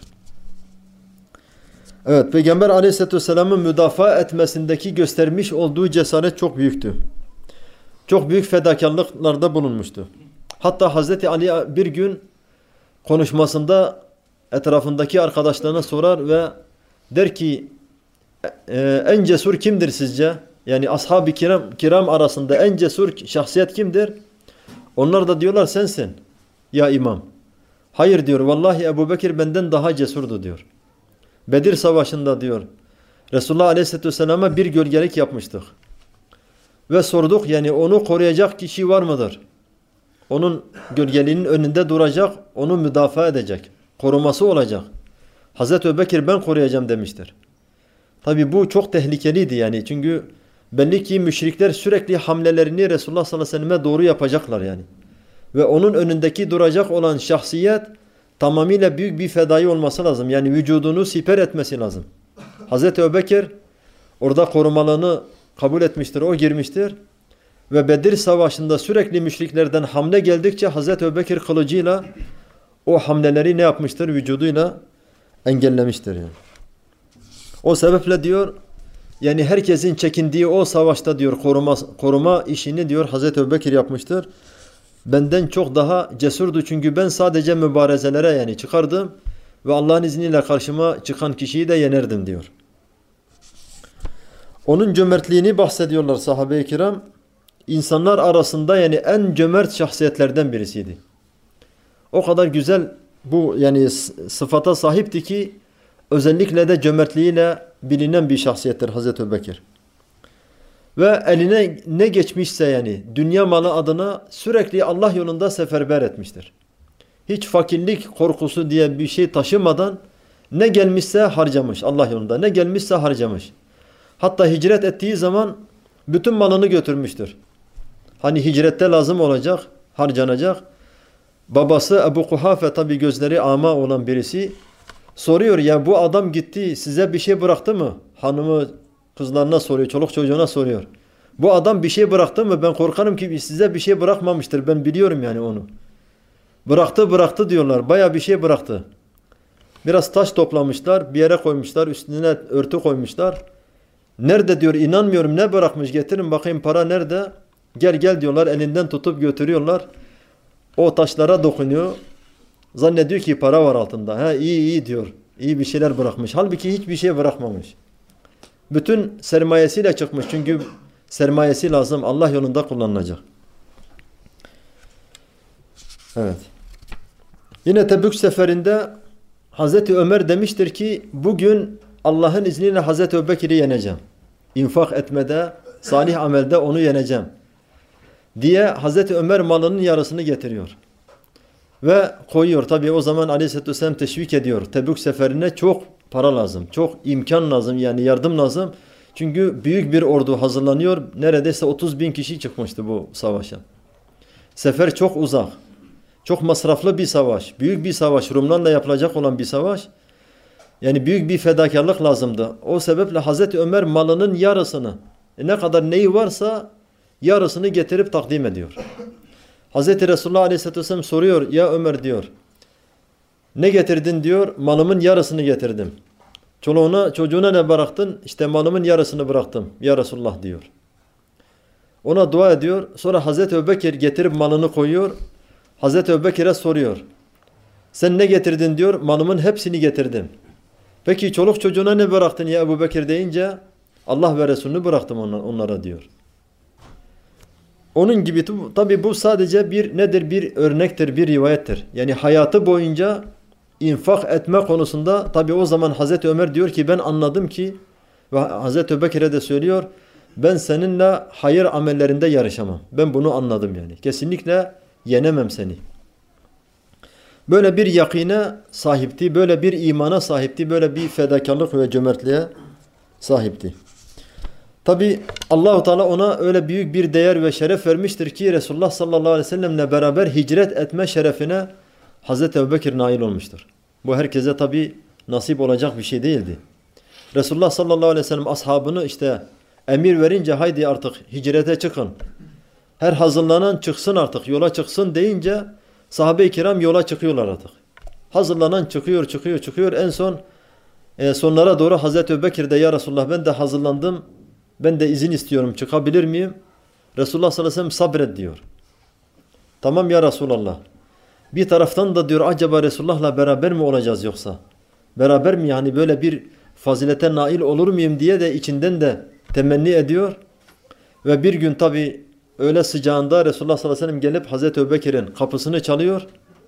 Evet, Peygamber aleyhissalatü vesselam'ın müdafaa etmesindeki göstermiş olduğu cesaret çok büyüktü. Çok büyük fedakarlıklarda bulunmuştu. Hatta Hazreti Ali bir gün konuşmasında etrafındaki arkadaşlarına sorar ve der ki e, en cesur kimdir sizce? Yani ashab-ı kiram, kiram arasında en cesur şahsiyet kimdir? Onlar da diyorlar sensin ya imam. Hayır diyor, vallahi Ebubekir benden daha cesurdu diyor. Bedir Savaşı'nda diyor Resulullah Aleyhisselatü Vesselam'a bir gölgelik yapmıştık. Ve sorduk yani onu koruyacak kişi var mıdır? Onun gölgeliğinin önünde duracak, onu müdafaa edecek, koruması olacak. Hazreti Ebubekir ben koruyacağım demiştir. Tabi bu çok tehlikeliydi yani çünkü belli ki müşrikler sürekli hamlelerini Resulullah sallallahu aleyhi ve selleme doğru yapacaklar yani. Ve onun önündeki duracak olan şahsiyet tamamıyla büyük bir fedai olması lazım. Yani vücudunu siper etmesi lazım. Hazreti Ebubekir orada korumalığını kabul etmiştir, o girmiştir. Ve Bedir Savaşı'nda sürekli müşriklerden hamle geldikçe Hazreti Ebubekir kılıcıyla o hamleleri ne yapmıştır? Vücuduyla engellemiştir yani. O sebeple diyor yani herkesin çekindiği o savaşta diyor koruma, koruma işini diyor Hazreti Ebubekir yapmıştır. Benden çok daha cesurdu çünkü ben sadece mübarezelere yani çıkardım ve Allah'ın izniyle karşıma çıkan kişiyi de yenerdim diyor. Onun cömertliğini bahsediyorlar sahabe-i kiram. İnsanlar arasında yani en cömert şahsiyetlerden birisiydi. O kadar güzel bu yani sıfata sahipti ki özellikle de cömertliğiyle bilinen bir şahsiyettir Hazreti Ebubekir. Ve eline ne geçmişse yani dünya malı adına sürekli Allah yolunda seferber etmiştir. Hiç fakirlik korkusu diye bir şey taşımadan ne gelmişse harcamış Allah yolunda. Ne gelmişse harcamış. Hatta hicret ettiği zaman bütün malını götürmüştür. Hani hicrette lazım olacak, harcanacak. Babası Ebu Kuhafe tabi gözleri ama olan birisi soruyor ya bu adam gitti size bir şey bıraktı mı? Hanımı kızlarına soruyor, çoluk çocuğuna soruyor. Bu adam bir şey bıraktı mı? Ben korkarım ki size bir şey bırakmamıştır. Ben biliyorum yani onu. Bıraktı bıraktı diyorlar. Baya bir şey bıraktı. Biraz taş toplamışlar. Bir yere koymuşlar. Üstüne örtü koymuşlar. Nerede diyor inanmıyorum ne bırakmış getirin bakayım para nerede? Gel gel diyorlar. Elinden tutup götürüyorlar. O taşlara dokunuyor. Zannediyor ki para var altında. Ha iyi iyi diyor. İyi bir şeyler bırakmış. Halbuki hiçbir şey bırakmamış. Bütün sermayesiyle çıkmış. Çünkü sermayesi lazım. Allah yolunda kullanılacak. Evet. Yine Tebük seferinde Hazreti Ömer demiştir ki bugün Allah'ın izniyle Hazreti Ebubekir'i yeneceğim. İnfak etmede, salih amelde onu yeneceğim. Diye Hazreti Ömer malının yarısını getiriyor. Ve koyuyor. Tabi o zaman Aleyhisselatü Vesselam teşvik ediyor. Tebük seferine çok para lazım. Çok imkan lazım. Yani yardım lazım. Çünkü büyük bir ordu hazırlanıyor. Neredeyse otuz bin kişi çıkmıştı bu savaşa. Sefer çok uzak. Çok masraflı bir savaş. Büyük bir savaş. Rumlarla yapılacak olan bir savaş. Yani büyük bir fedakarlık lazımdı. O sebeple Hazreti Ömer malının yarısını, e ne kadar neyi varsa yarısını getirip takdim ediyor. Hazreti Resulullah Aleyhisselatü Vesselam soruyor. Ya Ömer diyor. Ne getirdin diyor. Malımın yarısını getirdim. Çoluğuna, çocuğuna ne bıraktın? İşte malımın yarısını bıraktım. Ya Resulullah diyor. Ona dua ediyor. Sonra Hazreti Ebubekir getirip malını koyuyor. Hazreti Ebubekir'e soruyor. Sen ne getirdin diyor. Malımın hepsini getirdim. Peki çoluk çocuğuna ne bıraktın ya Ebu Bekir deyince Allah ve Resulünü bıraktım onlara diyor. Onun gibi tabi bu sadece bir nedir? Bir örnektir, bir rivayettir. Yani hayatı boyunca infak etme konusunda tabi o zaman Hazreti Ömer diyor ki ben anladım ki ve Hazreti Ebubekir'e de söylüyor ben seninle hayır amellerinde yarışamam. Ben bunu anladım yani. Kesinlikle yenemem seni. Böyle bir yakine sahipti, böyle bir imana sahipti, böyle bir fedakarlık ve cömertliğe sahipti. Tabi Allah-u Teala ona öyle büyük bir değer ve şeref vermiştir ki Resulullah sallallahu aleyhi ve sellemle beraber hicret etme şerefine Hazreti Ebubekir nail olmuştur. Bu herkese tabi nasip olacak bir şey değildi. Resulullah sallallahu aleyhi ve sellem ashabını işte emir verince haydi artık hicrete çıkın. Her hazırlanan çıksın artık yola çıksın deyince sahabe-i kiram yola çıkıyorlar artık. Hazırlanan çıkıyor çıkıyor çıkıyor en son e, sonlara doğru Hazreti Ebubekir de ya Resulullah ben de hazırlandım. Ben de izin istiyorum çıkabilir miyim? Resulullah sallallahu aleyhi ve sellem sabret diyor. Tamam ya Resulallah. Bir taraftan da diyor acaba Resulullah'la beraber mi olacağız yoksa? Beraber mi yani böyle bir fazilete nail olur muyum diye de içinden de temenni ediyor. Ve bir gün tabi öğle sıcağında Resulullah sallallahu aleyhi ve sellem gelip Hazreti Ebubekir'in kapısını çalıyor.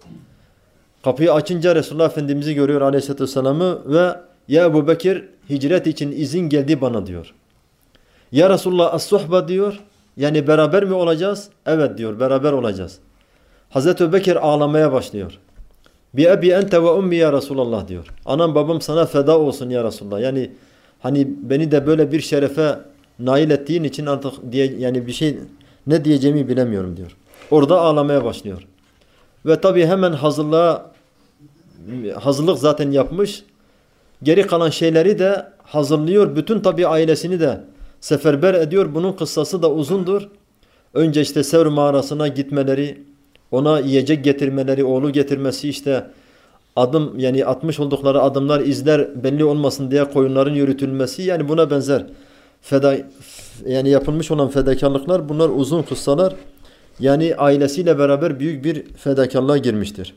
Kapıyı açınca Resulullah Efendimiz'i görüyor aleyhissalatü vesselam'ı ve ya Ebubekir hicret için izin geldi bana diyor. Ya Resulullah as-suhba diyor. Yani beraber mi olacağız? Evet diyor beraber olacağız. Hazreti Ebubekir ağlamaya başlıyor. Bi ebi ente ve ummi ya Resulallah diyor. Anam babam sana feda olsun ya Resulullah. Yani hani beni de böyle bir şerefe nail ettiğin için artık diye yani bir şey ne diyeceğimi bilemiyorum diyor. Orada ağlamaya başlıyor. Ve tabi hemen hazırlığa hazırlık zaten yapmış. Geri kalan şeyleri de hazırlıyor. Bütün tabi ailesini de seferber ediyor. Bunun kıssası da uzundur. Önce işte Sevr mağarasına gitmeleri, ona yiyecek getirmeleri, oğlu getirmesi işte adım yani atmış oldukları adımlar izler belli olmasın diye koyunların yürütülmesi yani buna benzer feda yani yapılmış olan fedakarlıklar bunlar uzun kıssalar. Yani ailesiyle beraber büyük bir fedakarlığa girmiştir.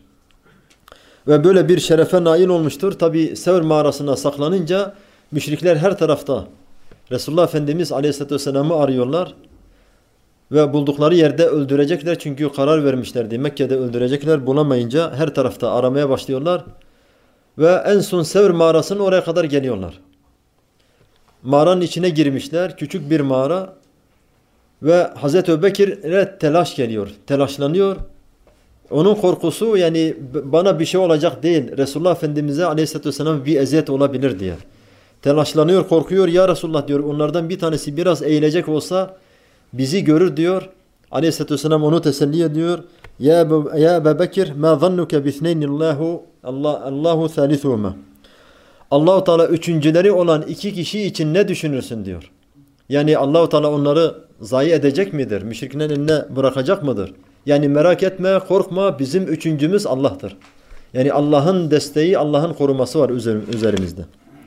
Ve böyle bir şerefe nail olmuştur. Tabi Sevr mağarasına saklanınca müşrikler her tarafta Resulullah Efendimiz Aleyhisselatü Vesselam'ı arıyorlar. Ve buldukları yerde öldürecekler çünkü karar vermişlerdi. Mekke'de öldürecekler bulamayınca her tarafta aramaya başlıyorlar. Ve en son Sevr mağarasının oraya kadar geliyorlar. Mağaranın içine girmişler. Küçük bir mağara. Ve Hazreti Ebubekir'e telaş geliyor. Telaşlanıyor. Onun korkusu yani bana bir şey olacak değil. Resulullah Efendimiz'e Aleyhisselatü Vesselam bir eziyet olabilir diye. Telaşlanıyor, korkuyor. Ya Resulullah diyor onlardan bir tanesi biraz eğilecek olsa bizi görür diyor. Aleyhisselatü Vesselam onu teselli ediyor. Ya ya Ebubekir ma zannuke bisneynillahu Allah Allahu salisuhuma. Allah-u Teala üçüncüleri olan iki kişi için ne düşünürsün diyor. Yani Allah-u Teala onları zayi edecek midir? Müşriklerin eline bırakacak mıdır? Yani merak etme, korkma bizim üçüncümüz Allah'tır. Yani Allah'ın desteği, Allah'ın koruması var üzerimizde.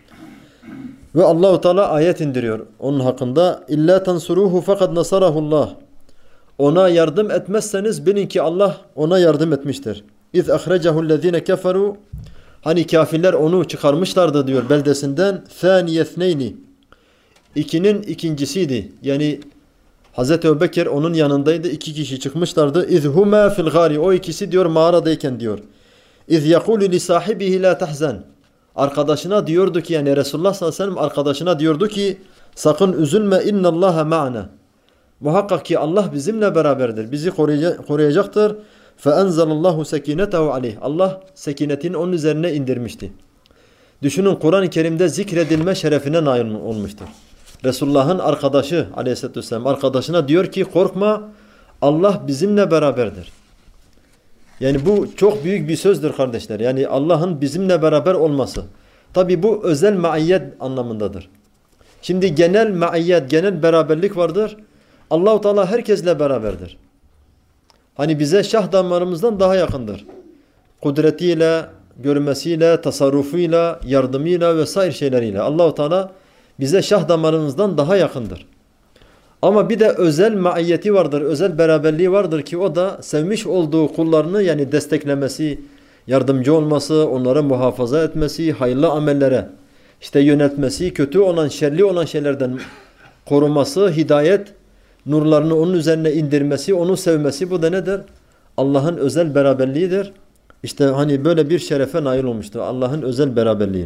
Ve Allah-u Teala ayet indiriyor onun hakkında. İlla tansuruhu fakat nasarahullah. Ona yardım etmezseniz bilin ki Allah ona yardım etmiştir. İz ahrecahu'llezine keferu. Hani kafirler onu çıkarmışlardı diyor beldesinden. Thaniyethneyni. İkinin ikincisiydi. Yani Hazreti Ebubekir onun yanındaydı. İki kişi çıkmışlardı. İz huma fil gari. O ikisi diyor mağaradayken diyor. İz yekulu li sahibihi la tahzan. Arkadaşına diyordu ki yani Resulullah sallallahu aleyhi ve sellem arkadaşına diyordu ki sakın üzülme innallaha ma'ana. Muhakkak ki Allah bizimle beraberdir. Bizi koruyacaktır. Feenzelallahu sekinetehu aleyh. Allah sekinetini onun üzerine indirmişti. Düşünün Kur'an-ı Kerim'de zikredilme şerefine nail olmuştur. Resulullah'ın arkadaşı aleyhissalatü vesselam arkadaşına diyor ki korkma Allah bizimle beraberdir. Yani bu çok büyük bir sözdür kardeşler. Yani Allah'ın bizimle beraber olması. Tabi bu özel maiyet anlamındadır. Şimdi genel maiyet, genel beraberlik vardır. Allah-u Teala herkesle beraberdir. Hani bize şah damarımızdan daha yakındır. Kudretiyle, görmesiyle, tasarrufuyla, yardımıyla vesaire şeyleriyle. Allah-u Teala bize şah damarımızdan daha yakındır. Ama bir de özel maiyeti vardır, özel beraberliği vardır ki o da sevmiş olduğu kullarını yani desteklemesi, yardımcı olması, onları muhafaza etmesi, hayırlı amellere işte yöneltmesi, kötü olan, şerli olan şeylerden koruması, hidayet nurlarını onun üzerine indirmesi, onu sevmesi, bu da nedir? Allah'ın özel beraberliğidir. İşte hani böyle bir şerefe nail olmuştur. Allah'ın özel beraberliğine.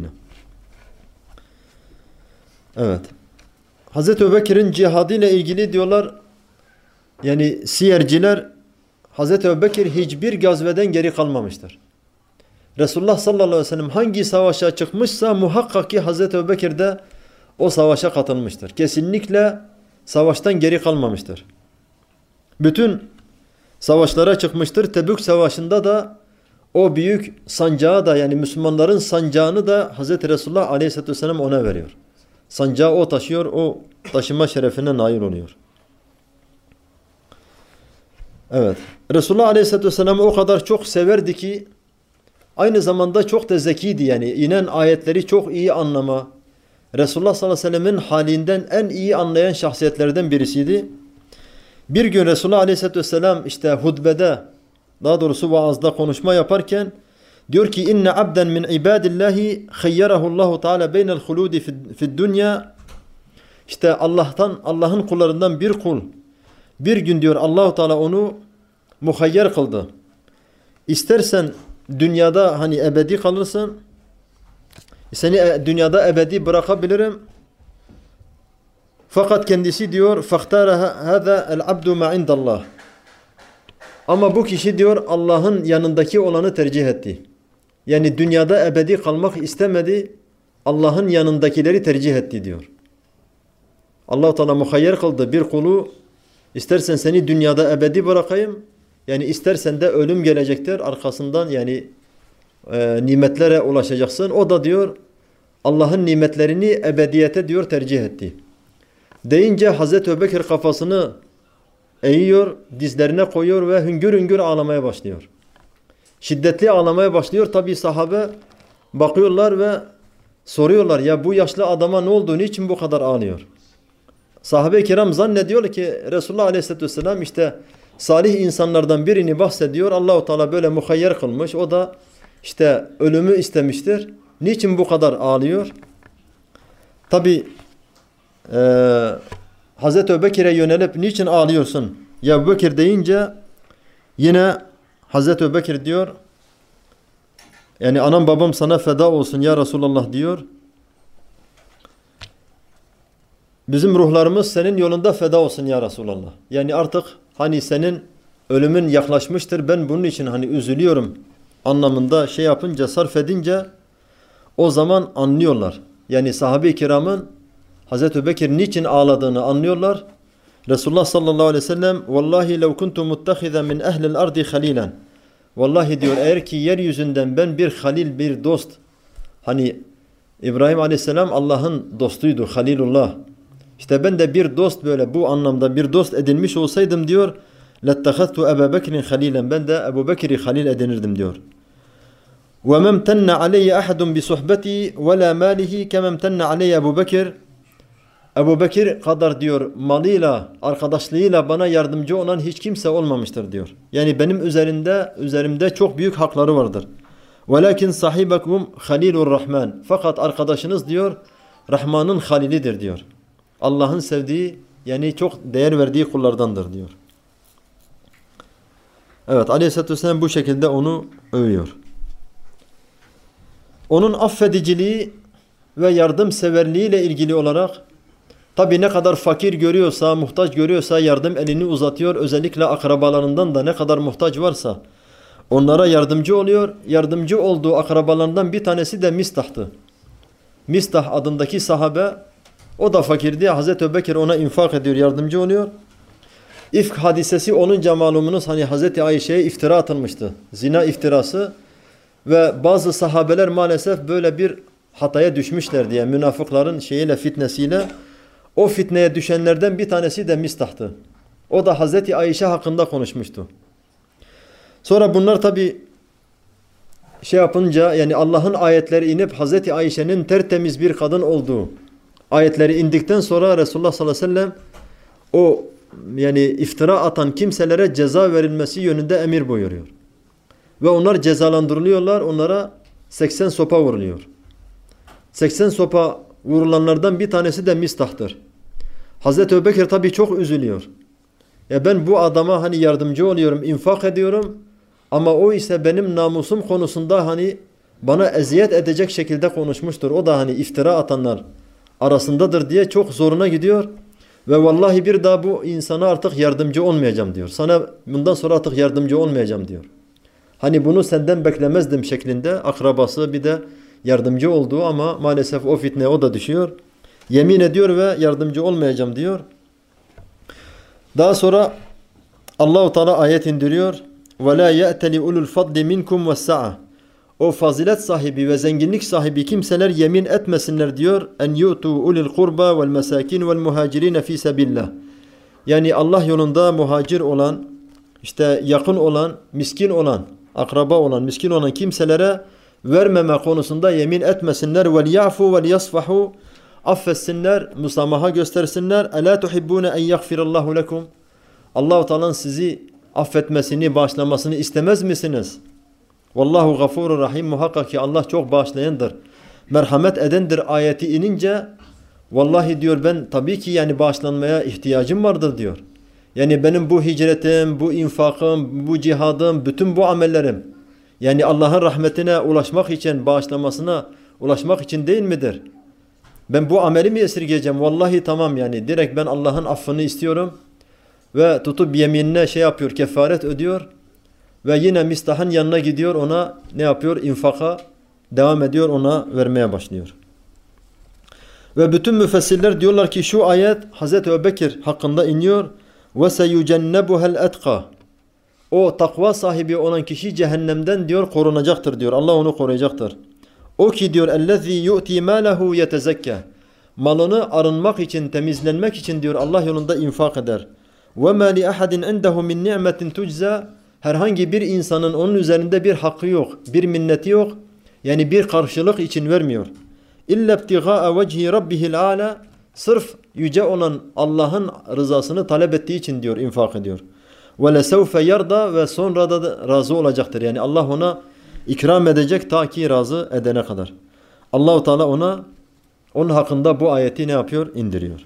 Evet. Hazreti Ebubekir'in cihadı ile ilgili diyorlar, yani siyerciler, Hazreti Ebubekir hiçbir gazveden geri kalmamıştır. Resulullah sallallahu aleyhi ve sellem hangi savaşa çıkmışsa muhakkak ki Hazreti Ebubekir de o savaşa katılmıştır. Kesinlikle savaştan geri kalmamıştır. Bütün savaşlara çıkmıştır. Tebük Savaşı'nda da o büyük sancağı da, yani Müslümanların sancağını da Hazreti Resulullah aleyhisselatü vesselam ona veriyor. Sancağı o taşıyor, o taşıma şerefine nail oluyor. Evet. Resulullah aleyhisselatü vesselam o kadar çok severdi ki aynı zamanda çok da zekiydi, yani inen ayetleri çok iyi anlama. Resulullah sallallahu aleyhi ve sellemin halinden en iyi anlayan şahsiyetlerden birisiydi. Bir gün Resulullah aleyhisselatü vesselam işte hutbede, daha doğrusu vaazda konuşma yaparken diyor ki inne abden min ibadillahi hayyarahullahu teala beynel huludi fid dünya, işte Allah'tan, Allah'ın kullarından bir kul bir gün diyor Allahu Teala onu muhayyer kıldı. İstersen dünyada hani ebedi kalırsın, seni dünyada ebedi bırakabilirim. Fakat kendisi diyor faktara hâzâ el abdu ma indallah. Ama bu kişi diyor Allah'ın yanındaki olanı tercih etti. Yani dünyada ebedi kalmak istemedi. Allah'ın yanındakileri tercih etti diyor. Allah-u Teala muhayyer kıldı bir kulu. İstersen seni dünyada ebedi bırakayım. Yani istersen de ölüm gelecektir. Arkasından yani e, nimetlere ulaşacaksın. O da diyor Allah'ın nimetlerini ebediyete diyor tercih etti. Deyince Hazreti Ebubekir kafasını eğiyor, dizlerine koyuyor ve hüngür hüngür ağlamaya başlıyor. Şiddetli ağlamaya başlıyor. Tabi sahabe bakıyorlar ve soruyorlar, ya bu yaşlı adama ne oldu, niçin bu kadar ağlıyor? Sahabe-i kiram zannediyor ki Resulullah aleyhisselatü vesselam işte salih insanlardan birini bahsediyor. Allah-u Teala böyle muhayyer kılmış. O da işte ölümü istemiştir. Niçin bu kadar ağlıyor? Tabi e, Hazreti Ebubekir'e yönelip niçin ağlıyorsun? Ya Ebubekir deyince yine Hazreti Ebubekir diyor, yani anam babam sana feda olsun ya Resulallah diyor. Bizim ruhlarımız senin yolunda feda olsun ya Resulallah. Yani artık hani senin ölümün yaklaşmıştır. Ben bunun için hani üzülüyorum anlamında şey yapınca, sarf edince o zaman anlıyorlar. Yani sahabe-i kiramın Hazreti Ebubekir niçin ağladığını anlıyorlar. Resulullah sallallahu aleyhi ve sellem vallahi lev kuntu muttahizen min ehlil ardi halilen. Vallahi diyor eğer ki yeryüzünden ben bir halil, bir dost, hani İbrahim aleyhisselam Allah'ın dostuydu, halilullah. İşte ben de bir dost, böyle bu anlamda bir dost edinmiş olsaydım diyor lettehaztu Ebubekir'in halilen, ben de Ebubekir'i halil edinirdim diyor. Ve memtenne aleyye ahadun bi suhbeti ve la malihi kememtenne aleyye Ebubekir. Ebubekir kadar diyor malıyla, arkadaşlığıyla bana yardımcı olan hiç kimse olmamıştır diyor. Yani benim üzerinde, üzerimde çok büyük hakları vardır. Velakin sahibekum halilur rahman. Fakat arkadaşınız diyor Rahman'ın halilidir diyor. Allah'ın sevdiği, yani çok değer verdiği kullardandır diyor. Evet, Aleyhisselatü Vesselam bu şekilde onu övüyor. Onun affediciliği ve yardımseverliğiyle ilgili olarak tabi ne kadar fakir görüyorsa, muhtaç görüyorsa yardım elini uzatıyor. Özellikle akrabalarından da ne kadar muhtaç varsa onlara yardımcı oluyor. Yardımcı olduğu akrabalarından bir tanesi de Mistah'tı. Mistah adındaki sahabe, o da fakirdi. Hazreti Ebubekir ona infak ediyor, yardımcı oluyor. İfk hadisesi olunca malumunuz hani Hazreti Ayşe'ye iftira atılmıştı. Zina iftirası ve bazı sahabeler maalesef böyle bir hataya düşmüşler diye, münafıkların şeyiyle, fitnesiyle. O fitneye düşenlerden bir tanesi de Mistah'tı. O da Hazreti Ayşe hakkında konuşmuştu. Sonra bunlar tabi şey yapınca, yani Allah'ın ayetleri inip Hazreti Ayşe'nin tertemiz bir kadın olduğu ayetleri indikten sonra Resulullah sallallahu aleyhi ve sellem o yani iftira atan kimselere ceza verilmesi yönünde emir buyuruyor. Ve onlar cezalandırılıyorlar. Onlara seksen sopa vuruluyor. seksen sopa vurulanlardan bir tanesi de Mistah'tır. Hazreti Ebubekir tabii çok üzülüyor. Ya ben bu adama hani yardımcı oluyorum, infak ediyorum ama o ise benim namusum konusunda hani bana eziyet edecek şekilde konuşmuştur. O da hani iftira atanlar arasındadır diye çok zoruna gidiyor. Ve vallahi bir daha bu insana artık yardımcı olmayacağım diyor. Sana bundan sonra artık yardımcı olmayacağım diyor. Hani bunu senden beklemezdim şeklinde akrabası bir de yardımcı olduğu ama maalesef o fitneye o da düşüyor. Yemin ediyor ve yardımcı olmayacağım diyor. Daha sonra Allah-u Teala ayet indiriyor. وَلَا يَأْتَلِ اُلُوا الْفَضْلِ مِنْكُمْ وَالسَّعَةِ O fazilet sahibi ve zenginlik sahibi kimseler yemin etmesinler diyor. En yu'tu ulil kurba vel mesakin vel muhacirin fi sabilillah. Yani Allah yolunda muhacir olan, işte yakın olan, miskin olan, akraba olan, miskin olan kimselere vermeme konusunda yemin etmesinler. Vel ya'fu vel yasfahu. Affetsinler, musamaha göstersinler. Ela tuhibbune en yaghfirallahu lekum. Allah-u Teala'nın sizi affetmesini, bağışlamasını istemez misiniz? Vallahu gafurur rahim. Muhakkak ki Allah çok bağışlayandır, merhamet edendir ayeti inince vallahi diyor ben tabii ki yani bağışlanmaya ihtiyacım vardır diyor. Yani benim bu hicretim, bu infakım, bu cihadım, bütün bu amellerim yani Allah'ın rahmetine ulaşmak için, bağışlamasına ulaşmak için değil midir? Ben bu ameli mi esirgeyeceğim? Vallahi tamam yani direkt ben Allah'ın affını istiyorum ve tutup yeminine şey yapıyor, kefaret ödüyor. Ve yine Mistah'ın yanına gidiyor, ona ne yapıyor? İnfaka devam ediyor, ona vermeye başlıyor. Ve bütün müfessirler diyorlar ki şu ayet Hazreti Ebubekir hakkında iniyor. وَسَيُجَنَّبُهَا الْاَتْقَى O takva sahibi olan kişi cehennemden diyor korunacaktır diyor. Allah onu koruyacaktır. O ki diyor اَلَّذ۪ي يُؤْتِي مَالَهُ يَتَزَكَّى Malını arınmak için, temizlenmek için diyor Allah yolunda infak eder. وَمَا لِأَحَدٍ عِنْدَهُ مِنْ نِعْمَةٍ تُجْزَى Herhangi bir insanın onun üzerinde bir hakkı yok, bir minneti yok. Yani bir karşılık için vermiyor. İlla ibtigâ'a vecihi rabbihil âlâ Sırf yüce olan Allah'ın rızasını talep ettiği için diyor infak ediyor. Ve lesevfe yarda ve sonra da razı olacaktır. Yani Allah ona ikram edecek ta ki razı edene kadar. Allah-u Teala ona onun hakkında bu ayeti ne yapıyor? İndiriyor.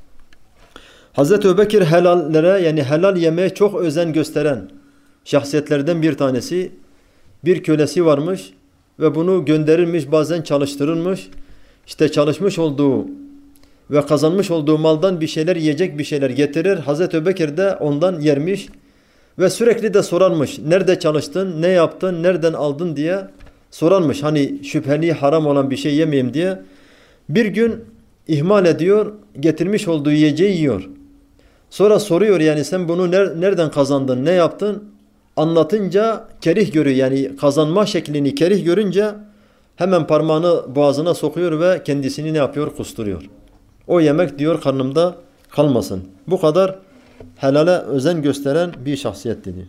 Hazreti Ebubekir helallere yani helal yemeye çok özen gösteren şahsiyetlerden bir tanesi. Bir kölesi varmış ve bunu gönderilmiş, bazen çalıştırılmış. İşte çalışmış olduğu ve kazanmış olduğu maldan bir şeyler yiyecek bir şeyler getirir. Hazreti Ebubekir de ondan yermiş ve sürekli de sorarmış. Nerede çalıştın, ne yaptın, nereden aldın diye sorarmış. Hani şüpheli, haram olan bir şey yemeyeyim diye. Bir gün ihmal ediyor, getirmiş olduğu yiyeceği yiyor. Sonra soruyor yani sen bunu nereden kazandın, ne yaptın? Anlatınca kerih görüyor yani kazanma şeklini kerih görünce hemen parmağını boğazına sokuyor ve kendisini ne yapıyor? Kusturuyor. O yemek diyor karnımda kalmasın. Bu kadar helale özen gösteren bir şahsiyet dedi.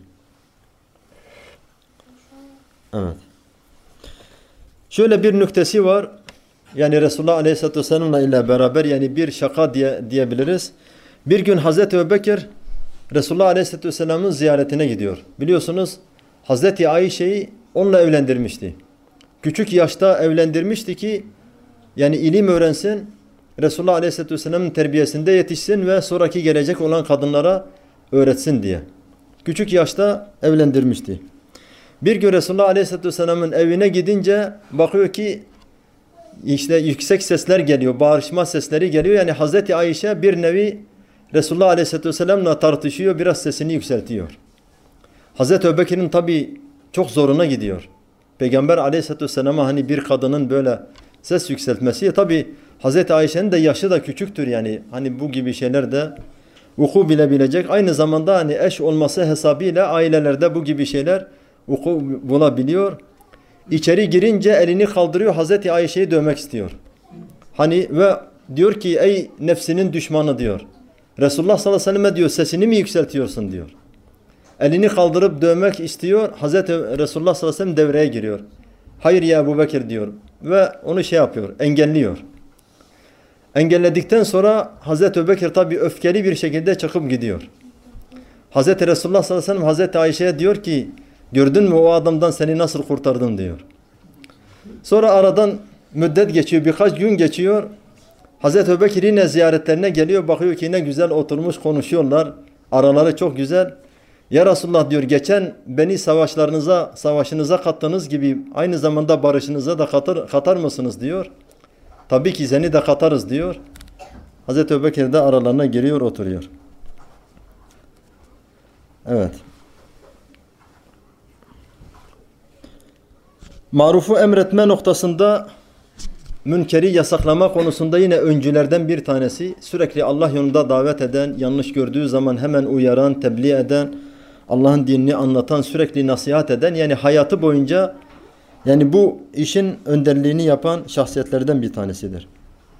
Evet. Şöyle bir nüktesi var. Yani Resulullah Aleyhisselatü Vesselam'la ile beraber yani bir şaka diye diyebiliriz. Bir gün Hazreti Ebubekir Resulullah Aleyhisselatü Vesselam'ın ziyaretine gidiyor. Biliyorsunuz Hazreti Ayşe'yi onunla evlendirmişti. Küçük yaşta evlendirmişti ki yani ilim öğrensin, Resulullah Aleyhisselatü Vesselam'ın terbiyesinde yetişsin ve sonraki gelecek olan kadınlara öğretsin diye. Küçük yaşta evlendirmişti. Bir gün Resulullah Aleyhisselatü Vesselam'ın evine gidince bakıyor ki işte yüksek sesler geliyor, bağırışma sesleri geliyor. Yani Hazreti Ayşe bir nevi Resulullah Aleyhisselatü Vesselam'la tartışıyor, biraz sesini yükseltiyor. Hazreti Ebubekir'in tabi çok zoruna gidiyor. Peygamber Aleyhisselatü Vesselam'a hani bir kadının böyle ses yükseltmesi. Tabi Hazreti Ayşe'nin de yaşı da küçüktür yani. Hani bu gibi şeyler de vuku bilebilecek. Aynı zamanda hani eş olması hesabıyla ailelerde bu gibi şeyler vuku bulabiliyor. İçeri girince elini kaldırıyor, Hazreti Ayşe'yi dövmek istiyor. Hani ve diyor ki ey nefsinin düşmanı diyor. Resulullah sallallahu aleyhi ve sellem diyor sesini mi yükseltiyorsun diyor. Elini kaldırıp dövmek istiyor. Hazreti Resulullah sallallahu aleyhi ve sellem devreye giriyor. Hayır ya Ebubekir diyor. Ve onu şey yapıyor, engelliyor. Engelledikten sonra Hazreti Ebubekir tabi öfkeli bir şekilde çıkıp gidiyor. Hazreti Resulullah sallallahu aleyhi ve sellem Hazreti Ayşe'ye diyor ki Gördün mü o adamdan seni nasıl kurtardım diyor. Sonra aradan müddet geçiyor, birkaç gün geçiyor. Hazreti Ebubekir yine ziyaretlerine geliyor, bakıyor ki ne güzel oturmuş konuşuyorlar. Araları çok güzel. Ya Resulullah diyor, geçen beni savaşlarınıza, savaşınıza kattığınız gibi aynı zamanda barışınıza da katar, katar mısınız diyor. Tabii ki seni de katarız diyor. Hazreti Ebubekir de aralarına giriyor, oturuyor. Evet. Marufu emretme noktasında, münkeri yasaklama konusunda yine öncülerden bir tanesi. Sürekli Allah yolunda davet eden, yanlış gördüğü zaman hemen uyaran, tebliğ eden, Allah'ın dinini anlatan, sürekli nasihat eden, yani hayatı boyunca yani bu işin önderliğini yapan şahsiyetlerden bir tanesidir.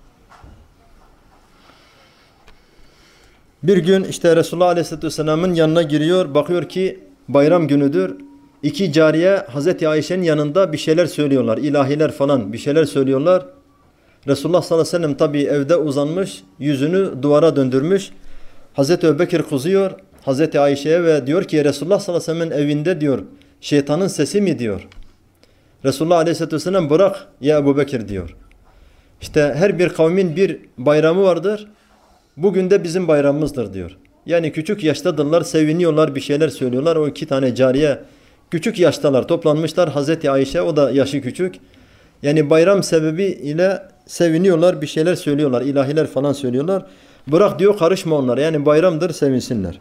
Bir gün işte Resulullah Aleyhisselatü Vesselam'ın yanına giriyor, bakıyor ki bayram günüdür. İki cariye Hazreti Ayşe'nin yanında bir şeyler söylüyorlar, ilahiler falan bir şeyler söylüyorlar. Resulullah sallallahu aleyhi ve sellem tabi evde uzanmış, yüzünü duvara döndürmüş. Hazreti Ebubekir kızıyor Hazreti Ayşe'ye ve diyor ki Resulullah sallallahu aleyhi ve sellem'in evinde diyor, şeytanın sesi mi diyor. Resulullah aleyhisselatü vesselam bırak ya Ebubekir diyor. İşte her bir kavmin bir bayramı vardır. Bugün de bizim bayramımızdır diyor. Yani küçük yaştadırlar, seviniyorlar, bir şeyler söylüyorlar. O iki tane cariye küçük yaştalar, toplanmışlar. Hazreti Ayşe, o da yaşı küçük. Yani bayram sebebiyle seviniyorlar, bir şeyler söylüyorlar, ilahiler falan söylüyorlar. Bırak diyor, karışma onlara. Yani bayramdır, sevinsinler.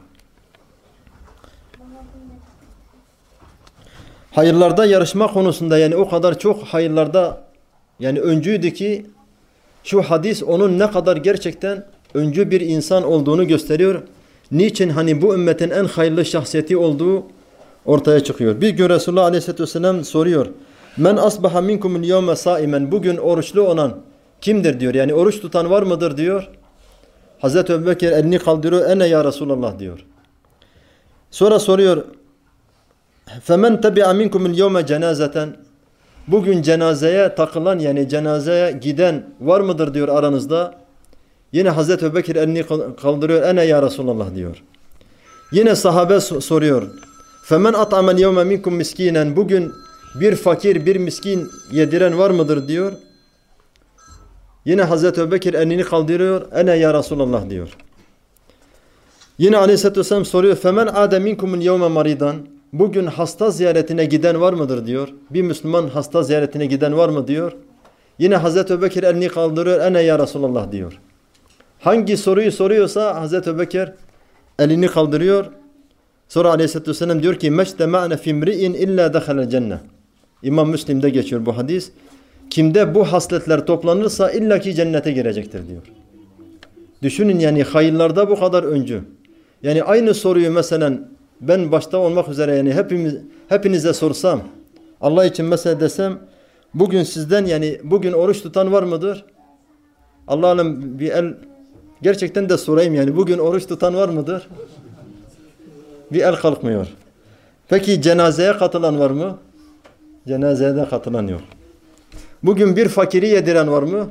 Hayırlarda yarışma konusunda, yani o kadar çok hayırlarda yani öncüydü ki şu hadis onun ne kadar gerçekten öncü bir insan olduğunu gösteriyor. Niçin hani bu ümmetin en hayırlı şahsiyeti olduğu ortaya çıkıyor. Bir gün Resulullah Aleyhisselatü Vesselam soruyor. Men asbaha minkumul yevme saimen. Bugün oruçlu olan kimdir diyor. Yani oruç tutan var mıdır diyor. Hazreti Ebubekir elini kaldırıyor. Ene ya Resulallah diyor. Sonra soruyor. Femen tebi'a minkumul yevme cenazeten. Bugün cenazeye takılan, yani cenazeye giden var mıdır diyor aranızda. Yine Hazreti Ebubekir elini kaldırıyor. Ene ya Resulallah diyor. Yine sahabe soruyor. Femen at'amel yevme minkum miskinen. Bugün bir fakir, bir miskin yediren var mıdır diyor. Yine Hazreti Ebubekir elini kaldırıyor. Ene ya Resulallah diyor. Yine Aleyhisselatü Vesselam soruyor. Femen ade minkumul yevme maridan. Bugün hasta ziyaretine giden var mıdır diyor. Bir Müslüman hasta ziyaretine giden var mı diyor. Yine Hazreti Ebubekir elini kaldırıyor. Ene ya Resulallah diyor. Hangi soruyu soruyorsa Hazreti Ebubekir elini kaldırıyor. Sonra Aleyhisselatü Vesselam diyor ki meçtema'ne fimri'in illa dehalel cennet. İmam Müslim'de geçiyor bu hadis. Kimde bu hasletler toplanırsa illaki cennete girecektir diyor. Düşünün, yani hayırlarda bu kadar öncü. Yani aynı soruyu mesela ben başta olmak üzere yani hepimiz, hepinize sorsam, Allah için mesela desem, bugün sizden yani bugün oruç tutan var mıdır? Allah'ım bir el gerçekten de sorayım, yani bugün oruç tutan var mıdır? Bir el kalkmıyor. Peki cenazeye katılan var mı? Cenazeye de katılan yok. Bugün bir fakiri yediren var mı?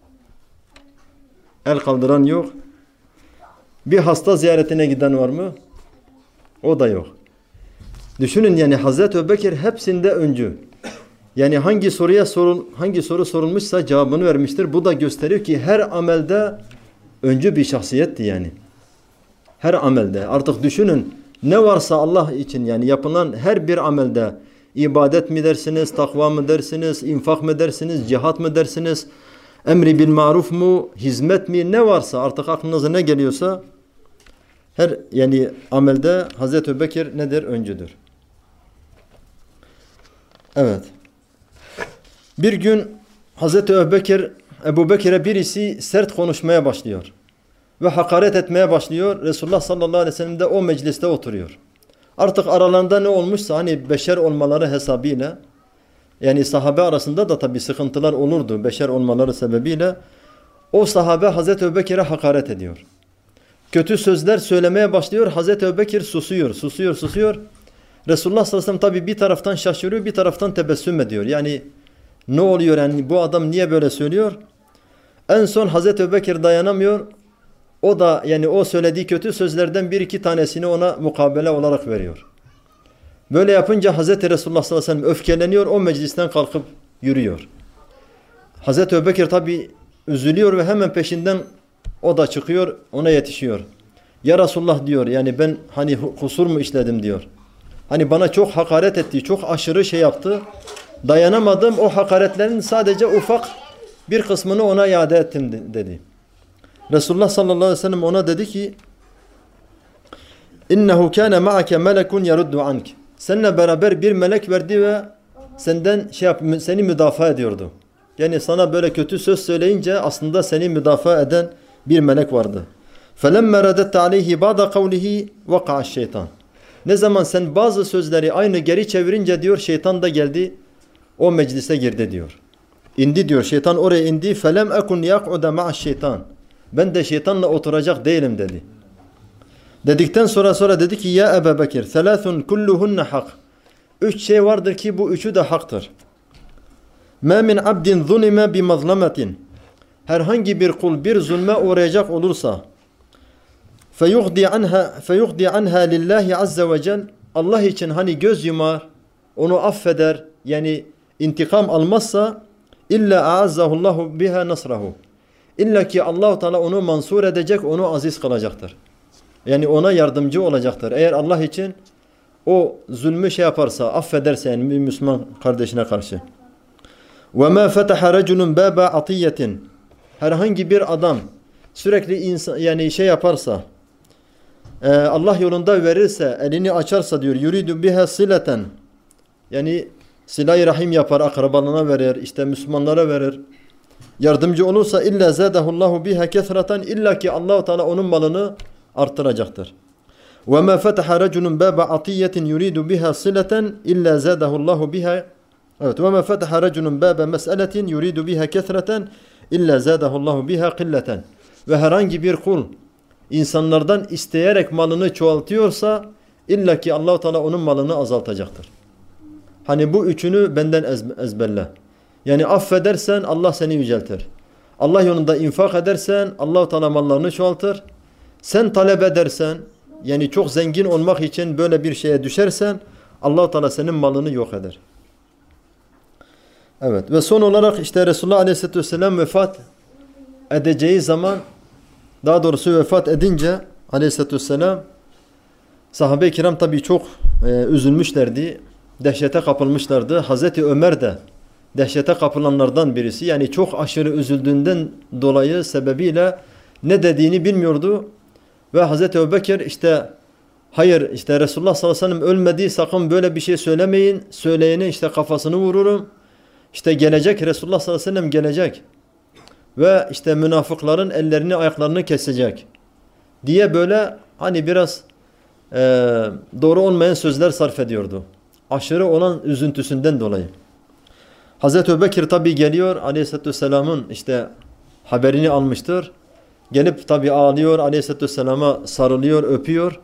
El kaldıran yok. Bir hasta ziyaretine giden var mı? O da yok. Düşünün, yani Hazreti Ebubekir hepsinde öncü. Yani hangi soruya sorul, hangi soru sorulmuşsa cevabını vermiştir. Bu da gösteriyor ki her amelde öncü bir şahsiyetti yani. Her amelde. Artık düşünün, ne varsa Allah için yani yapılan her bir amelde, ibadet mi dersiniz, takva mı dersiniz, infak mı dersiniz, cihat mı dersiniz, emri bil maruf mu, hizmet mi, ne varsa artık aklınıza ne geliyorsa her yani amelde Hazreti Ebubekir nedir? Öncüdür. Evet. Bir gün Hazreti Ebubekir, Ebubekir'e birisi sert konuşmaya başlıyor. Ve hakaret etmeye başlıyor. Resulullah sallallahu aleyhi ve sellem de o mecliste oturuyor. Artık aralarında ne olmuşsa, hani beşer olmaları hesabıyla, yani sahabe arasında da tabi sıkıntılar olurdu beşer olmaları sebebiyle, o sahabe Hazreti Ebubekir'e hakaret ediyor. Kötü sözler söylemeye başlıyor. Hazreti Ebubekir susuyor, susuyor, susuyor. Resulullah sallallahu aleyhi ve sellem tabi bir taraftan şaşırıyor, bir taraftan tebessüm ediyor. Yani ne oluyor, yani bu adam niye böyle söylüyor? En son Hazreti Ebubekir dayanamıyor. O da yani o söylediği kötü sözlerden bir iki tanesini ona mukabele olarak veriyor. Böyle yapınca Hazreti Resulullah sallallahu aleyhi ve sellem öfkeleniyor, o meclisten kalkıp yürüyor. Hazreti Ebubekir tabi üzülüyor ve hemen peşinden o da çıkıyor, ona yetişiyor. Ya Resulullah diyor, yani ben hani kusur mu işledim diyor. Hani bana çok hakaret etti, çok aşırı şey yaptı. Dayanamadım, o hakaretlerin sadece ufak bir kısmını ona iade ettim dedi. Resulullah sallallahu aleyhi ve sellem ona dedi ki İnnehu kâne ma'ake melekun yeruddu ank. Seninle beraber bir melek verdi ve senden şey yap, seni müdafaa ediyordu. Yani sana böyle kötü söz söyleyince aslında seni müdafaa eden bir melek vardı. فَلَمَّا رَدَتْتَ عَلَيْهِ بَعْدَ قَوْلِهِ وَقَعَ الشَّيْطَانِ. Ne zaman sen bazı sözleri aynı geri çevirince diyor şeytan da geldi o meclise girdi diyor. İndi diyor şeytan oraya indi. فَلَمْ اَكُنْ يَقْعُدَ مَعَ الشَّيْطَانِ. Ben de şeytanla oturacak değilim dedi. Dedikten sonra sonra dedi ki ya Ebu Bekir selâthun kulluhunne hak. Üç şey vardır ki bu üçü de haktır. مَا مِنْ عَبْدٍ ظُلِمَ بِمَظْلَمَةٍ. Herhangi bir kul bir zulme uğrayacak olursa فَيُغْدِي عَنْهَا فَيُغْدِي عَنْهَا لِلّٰهِ عَزَّ وَجَلْ. Allah için hani göz yumar, onu affeder, yani intikam almazsa illa a'azzahullahu biha nasrahu. İlla ki Allah-u Teala onu mansur edecek, onu aziz kılacaktır. Yani ona yardımcı olacaktır. Eğer Allah için o zulmü şey yaparsa, affederse yani bir Müslüman kardeşine karşı. وَمَا فَتَحَ رَجُلٌ بَابَ عَطِيَّةٍ. Herhangi bir adam sürekli insan yani şey yaparsa, Allah yolunda verirse, elini açarsa diyor, yuridu biha sileten. Yani silah-i rahim yapar, akrabalarına verir, işte Müslümanlara verir. Yardımcı olursa illa zadahullahu biha kesreten, illa ki Allah-u Teala onun malını arttıracaktır. وَمَا فَتَحَ رَجُلٌ بَابَ عَطِيَّةٍ يُرِيدُ بِهَا صِلَةً إِلَّا زَادَهُ اللّٰهُ بِهَا. Evet. وَمَا فَتَحَ رَجُلٌ بَابَ مَسْأَلَةٍ يُرِيدُ بِهَا كَثْرَةً إِلَّا زَادَهُ اللّٰهُ بِهَا قِلَّةً. Ve herhangi bir kul insanlardan isteyerek malını çoğaltıyorsa illa ki Allah-u Teala onun malını azaltacaktır. Hani bu üçünü benden ezberle. Yani affedersen Allah seni yüceltir. Allah yolunda infak edersen Allah-u Teala mallarını çoğaltır. Sen talep edersen yani çok zengin olmak için böyle bir şeye düşersen Allah-u Teala senin malını yok eder. Evet ve son olarak işte Resulullah Aleyhisselatü Vesselam vefat edeceği zaman, daha doğrusu vefat edince Aleyhisselatü Vesselam, sahabe-i kiram tabii çok e, üzülmüşlerdi. Dehşete kapılmışlardı. Hazreti Ömer de dehşete kapılanlardan birisi. Yani çok aşırı üzüldüğünden dolayı sebebiyle ne dediğini bilmiyordu. Ve Hazreti Ebubekir işte hayır işte Resulullah sallallahu aleyhi ve sellem ölmedi, sakın böyle bir şey söylemeyin. Söyleyene işte kafasını vururum. İşte gelecek Resulullah sallallahu aleyhi ve sellem gelecek. Ve işte münafıkların ellerini ayaklarını kesecek diye böyle hani biraz e, doğru olmayan sözler sarf ediyordu. Aşırı olan üzüntüsünden dolayı. Hazreti Ebubekir tabi geliyor Aleyhisselatü Vesselam'ın işte haberini almıştır. Gelip tabi ağlıyor, Aleyhisselatü Vesselam'a sarılıyor, öpüyor.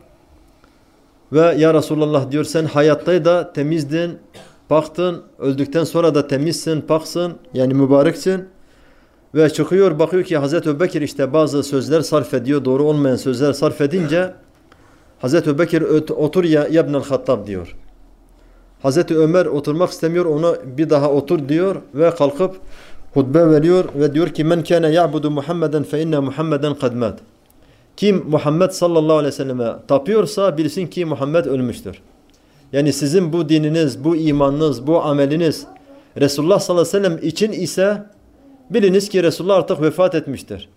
Ve ya Resulullah diyor, sen hayatta da temizdin, paktın, öldükten sonra da temizsin, paksın, yani mübareksin. Ve çıkıyor, bakıyor ki Hazreti Ebubekir işte bazı sözler sarf ediyor, doğru olmayan sözler sarf edince Hazreti Ebubekir otur ya İbn-i Hattab diyor. Hazreti Ömer oturmak istemiyor, ona bir daha otur diyor ve kalkıp hutbe veriyor ve diyor ki men kâne ya'budu Muhammeden fe inne Muhammeden kad mat. Kim Muhammed sallallahu aleyhi ve selleme tapıyorsa bilsin ki Muhammed ölmüştür. Yani sizin bu dininiz, bu imanınız, bu ameliniz Resulullah sallallahu aleyhi ve sellem için ise biliniz ki Resulullah artık vefat etmiştir.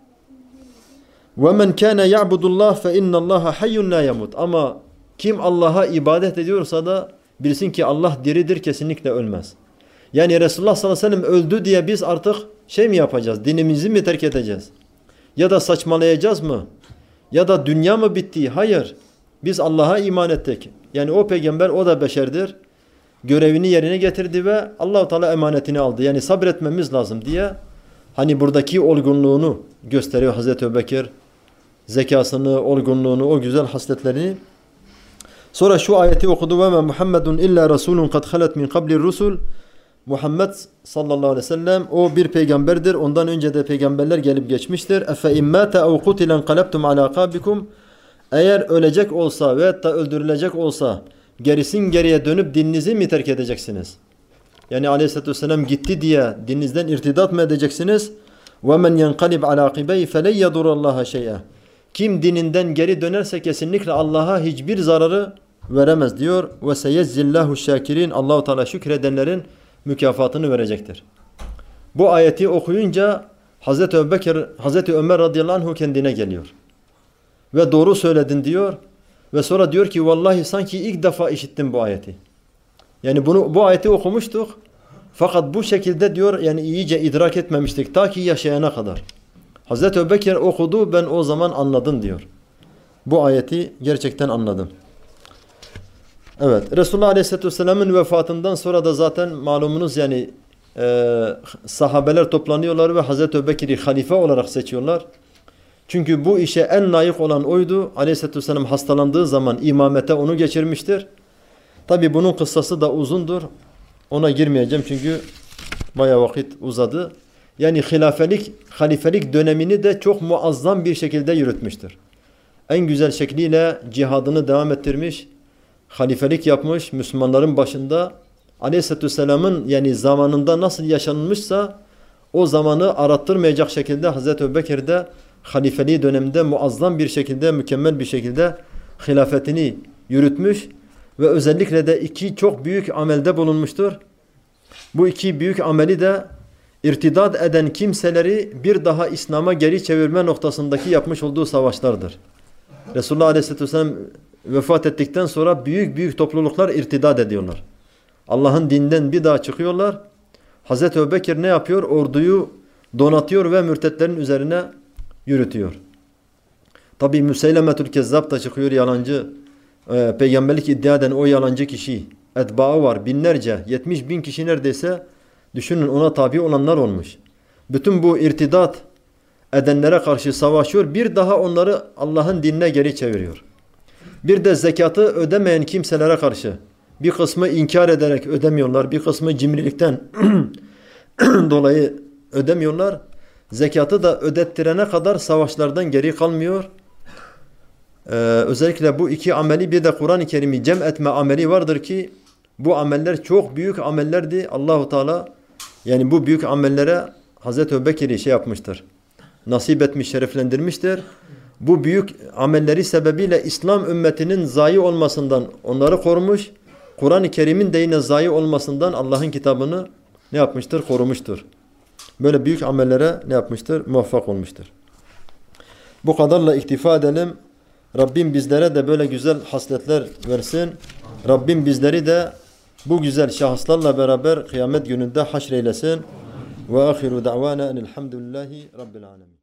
وَمَنْ كَانَ يَعْبُدُ اللّٰهِ فَاِنَّ اللّٰهَ حَيٌّ لَا يَمُتْ. Ama kim Allah'a ibadet ediyorsa da bilsin ki Allah diridir, kesinlikle ölmez. Yani Resulullah sallallahu aleyhi ve sellem öldü diye biz artık şey mi yapacağız? Dinimizi mi terk edeceğiz? Ya da saçmalayacağız mı? Ya da dünya mı bitti? Hayır. Biz Allah'a iman ettik. Yani o peygamber, o da beşerdir. Görevini yerine getirdi ve Allah-u Teala emanetini aldı. Yani sabretmemiz lazım diye hani buradaki olgunluğunu gösteriyor Hazreti Ebubekir. Zekasını, olgunluğunu, o güzel hasletlerini. Sonra şu ayeti okudu. ve Muhammedun illa rasulun kad halet min qabli rusul. Muhammed sallallahu aleyhi ve sellem o bir peygamberdir. Ondan önce de peygamberler gelip geçmiştir. Efe immâte ev kutilen qalabtum ala akabikum. Eğer ölecek olsa veyahut da öldürülecek olsa gerisin geriye dönüp dininizi mi terk edeceksiniz? Yani Aleyhisselatü Vesselam gitti diye dininizden irtidat mı edeceksiniz? وَمَنْ يَنْقَلِبْ عَلَى عَقِبَيْهِ فَلَنْ يَضُرَ اللّٰهَ شَيْئًا. Kim dininden geri dönerse kesinlikle Allah'a hiçbir zararı veremez diyor. وَسَيَجْزِ اللّٰهُ الشَّاكِرِينَ. Allah-u Teala şükredenlerin mükafatını verecektir. Bu ayeti okuyunca Hazreti Ebubekir, Hazreti Ömer radıyallahu anh kendine geliyor. Ve doğru söyledin diyor. Ve sonra diyor ki vallahi sanki ilk defa işittim bu ayeti. Yani bunu bu ayeti okumuştuk. Fakat bu şekilde diyor yani iyice idrak etmemiştik ta ki yaşayana kadar. Hazreti Ebubekir okudu, ben o zaman anladım diyor. Bu ayeti gerçekten anladım. Evet, Resulullah Aleyhisselatü Vesselam'ın vefatından sonra da zaten malumunuz yani e, sahabeler toplanıyorlar ve Hazreti Ebubekir'i halife olarak seçiyorlar. Çünkü bu işe en layık olan oydu. Aleyhisselatü Vesselam hastalandığı zaman imamete onu geçirmiştir. Tabi bunun kıssası da uzundur. Ona girmeyeceğim çünkü bayağı vakit uzadı. Yani hilafelik, halifelik dönemini de çok muazzam bir şekilde yürütmüştür. En güzel şekliyle cihadını devam ettirmiş, halifelik yapmış, Müslümanların başında. Aleyhisselatü Vesselam'ın yani zamanında nasıl yaşanmışsa o zamanı arattırmayacak şekilde Hazreti Ebubekir de halifeliği döneminde muazzam bir şekilde, mükemmel bir şekilde hilafetini yürütmüş ve özellikle de iki çok büyük amelde bulunmuştur. Bu iki büyük ameli de irtidat eden kimseleri bir daha İslam'a geri çevirme noktasındaki yapmış olduğu savaşlardır. Resulullah Aleyhisselatü Vesselam vefat ettikten sonra büyük büyük topluluklar irtidat ediyorlar. Allah'ın dininden bir daha çıkıyorlar. Hazreti Ebubekir ne yapıyor? Orduyu donatıyor ve mürtetlerin üzerine yürütüyor. Tabi Müseylemetül Kezzab da çıkıyor, yalancı. E, peygamberlik iddia eden o yalancı kişi. Etbağı var binlerce, yetmiş bin kişi neredeyse. Düşünün, ona tabi olanlar olmuş. Bütün bu irtidat edenlere karşı savaşıyor. Bir daha onları Allah'ın dinine geri çeviriyor. Bir de zekatı ödemeyen kimselere karşı. Bir kısmı inkar ederek ödemiyorlar. Bir kısmı cimrilikten dolayı ödemiyorlar. Zekatı da ödettirene kadar savaşlardan geri kalmıyor. Ee, özellikle bu iki ameli, bir de Kur'an-ı Kerim'i cem etme ameli vardır ki bu ameller çok büyük amellerdi. Allahu Teala yani bu büyük amellere Hazreti Ebubekir'i şey yapmıştır. Nasip etmiş, şereflendirmiştir. Bu büyük amelleri sebebiyle İslam ümmetinin zayi olmasından onları korumuş. Kur'an-ı Kerim'in de yine zayi olmasından Allah'ın kitabını ne yapmıştır? Korumuştur. Böyle büyük amellere ne yapmıştır? Muvaffak olmuştur. Bu kadarla iktifa edelim. Rabbim bizlere de böyle güzel hasletler versin. Rabbim bizleri de bu güzel şahıslarla beraber kıyamet gününde haşreylesin. Ve ahiru da'vana enelhamdülillahi rabbil alemin.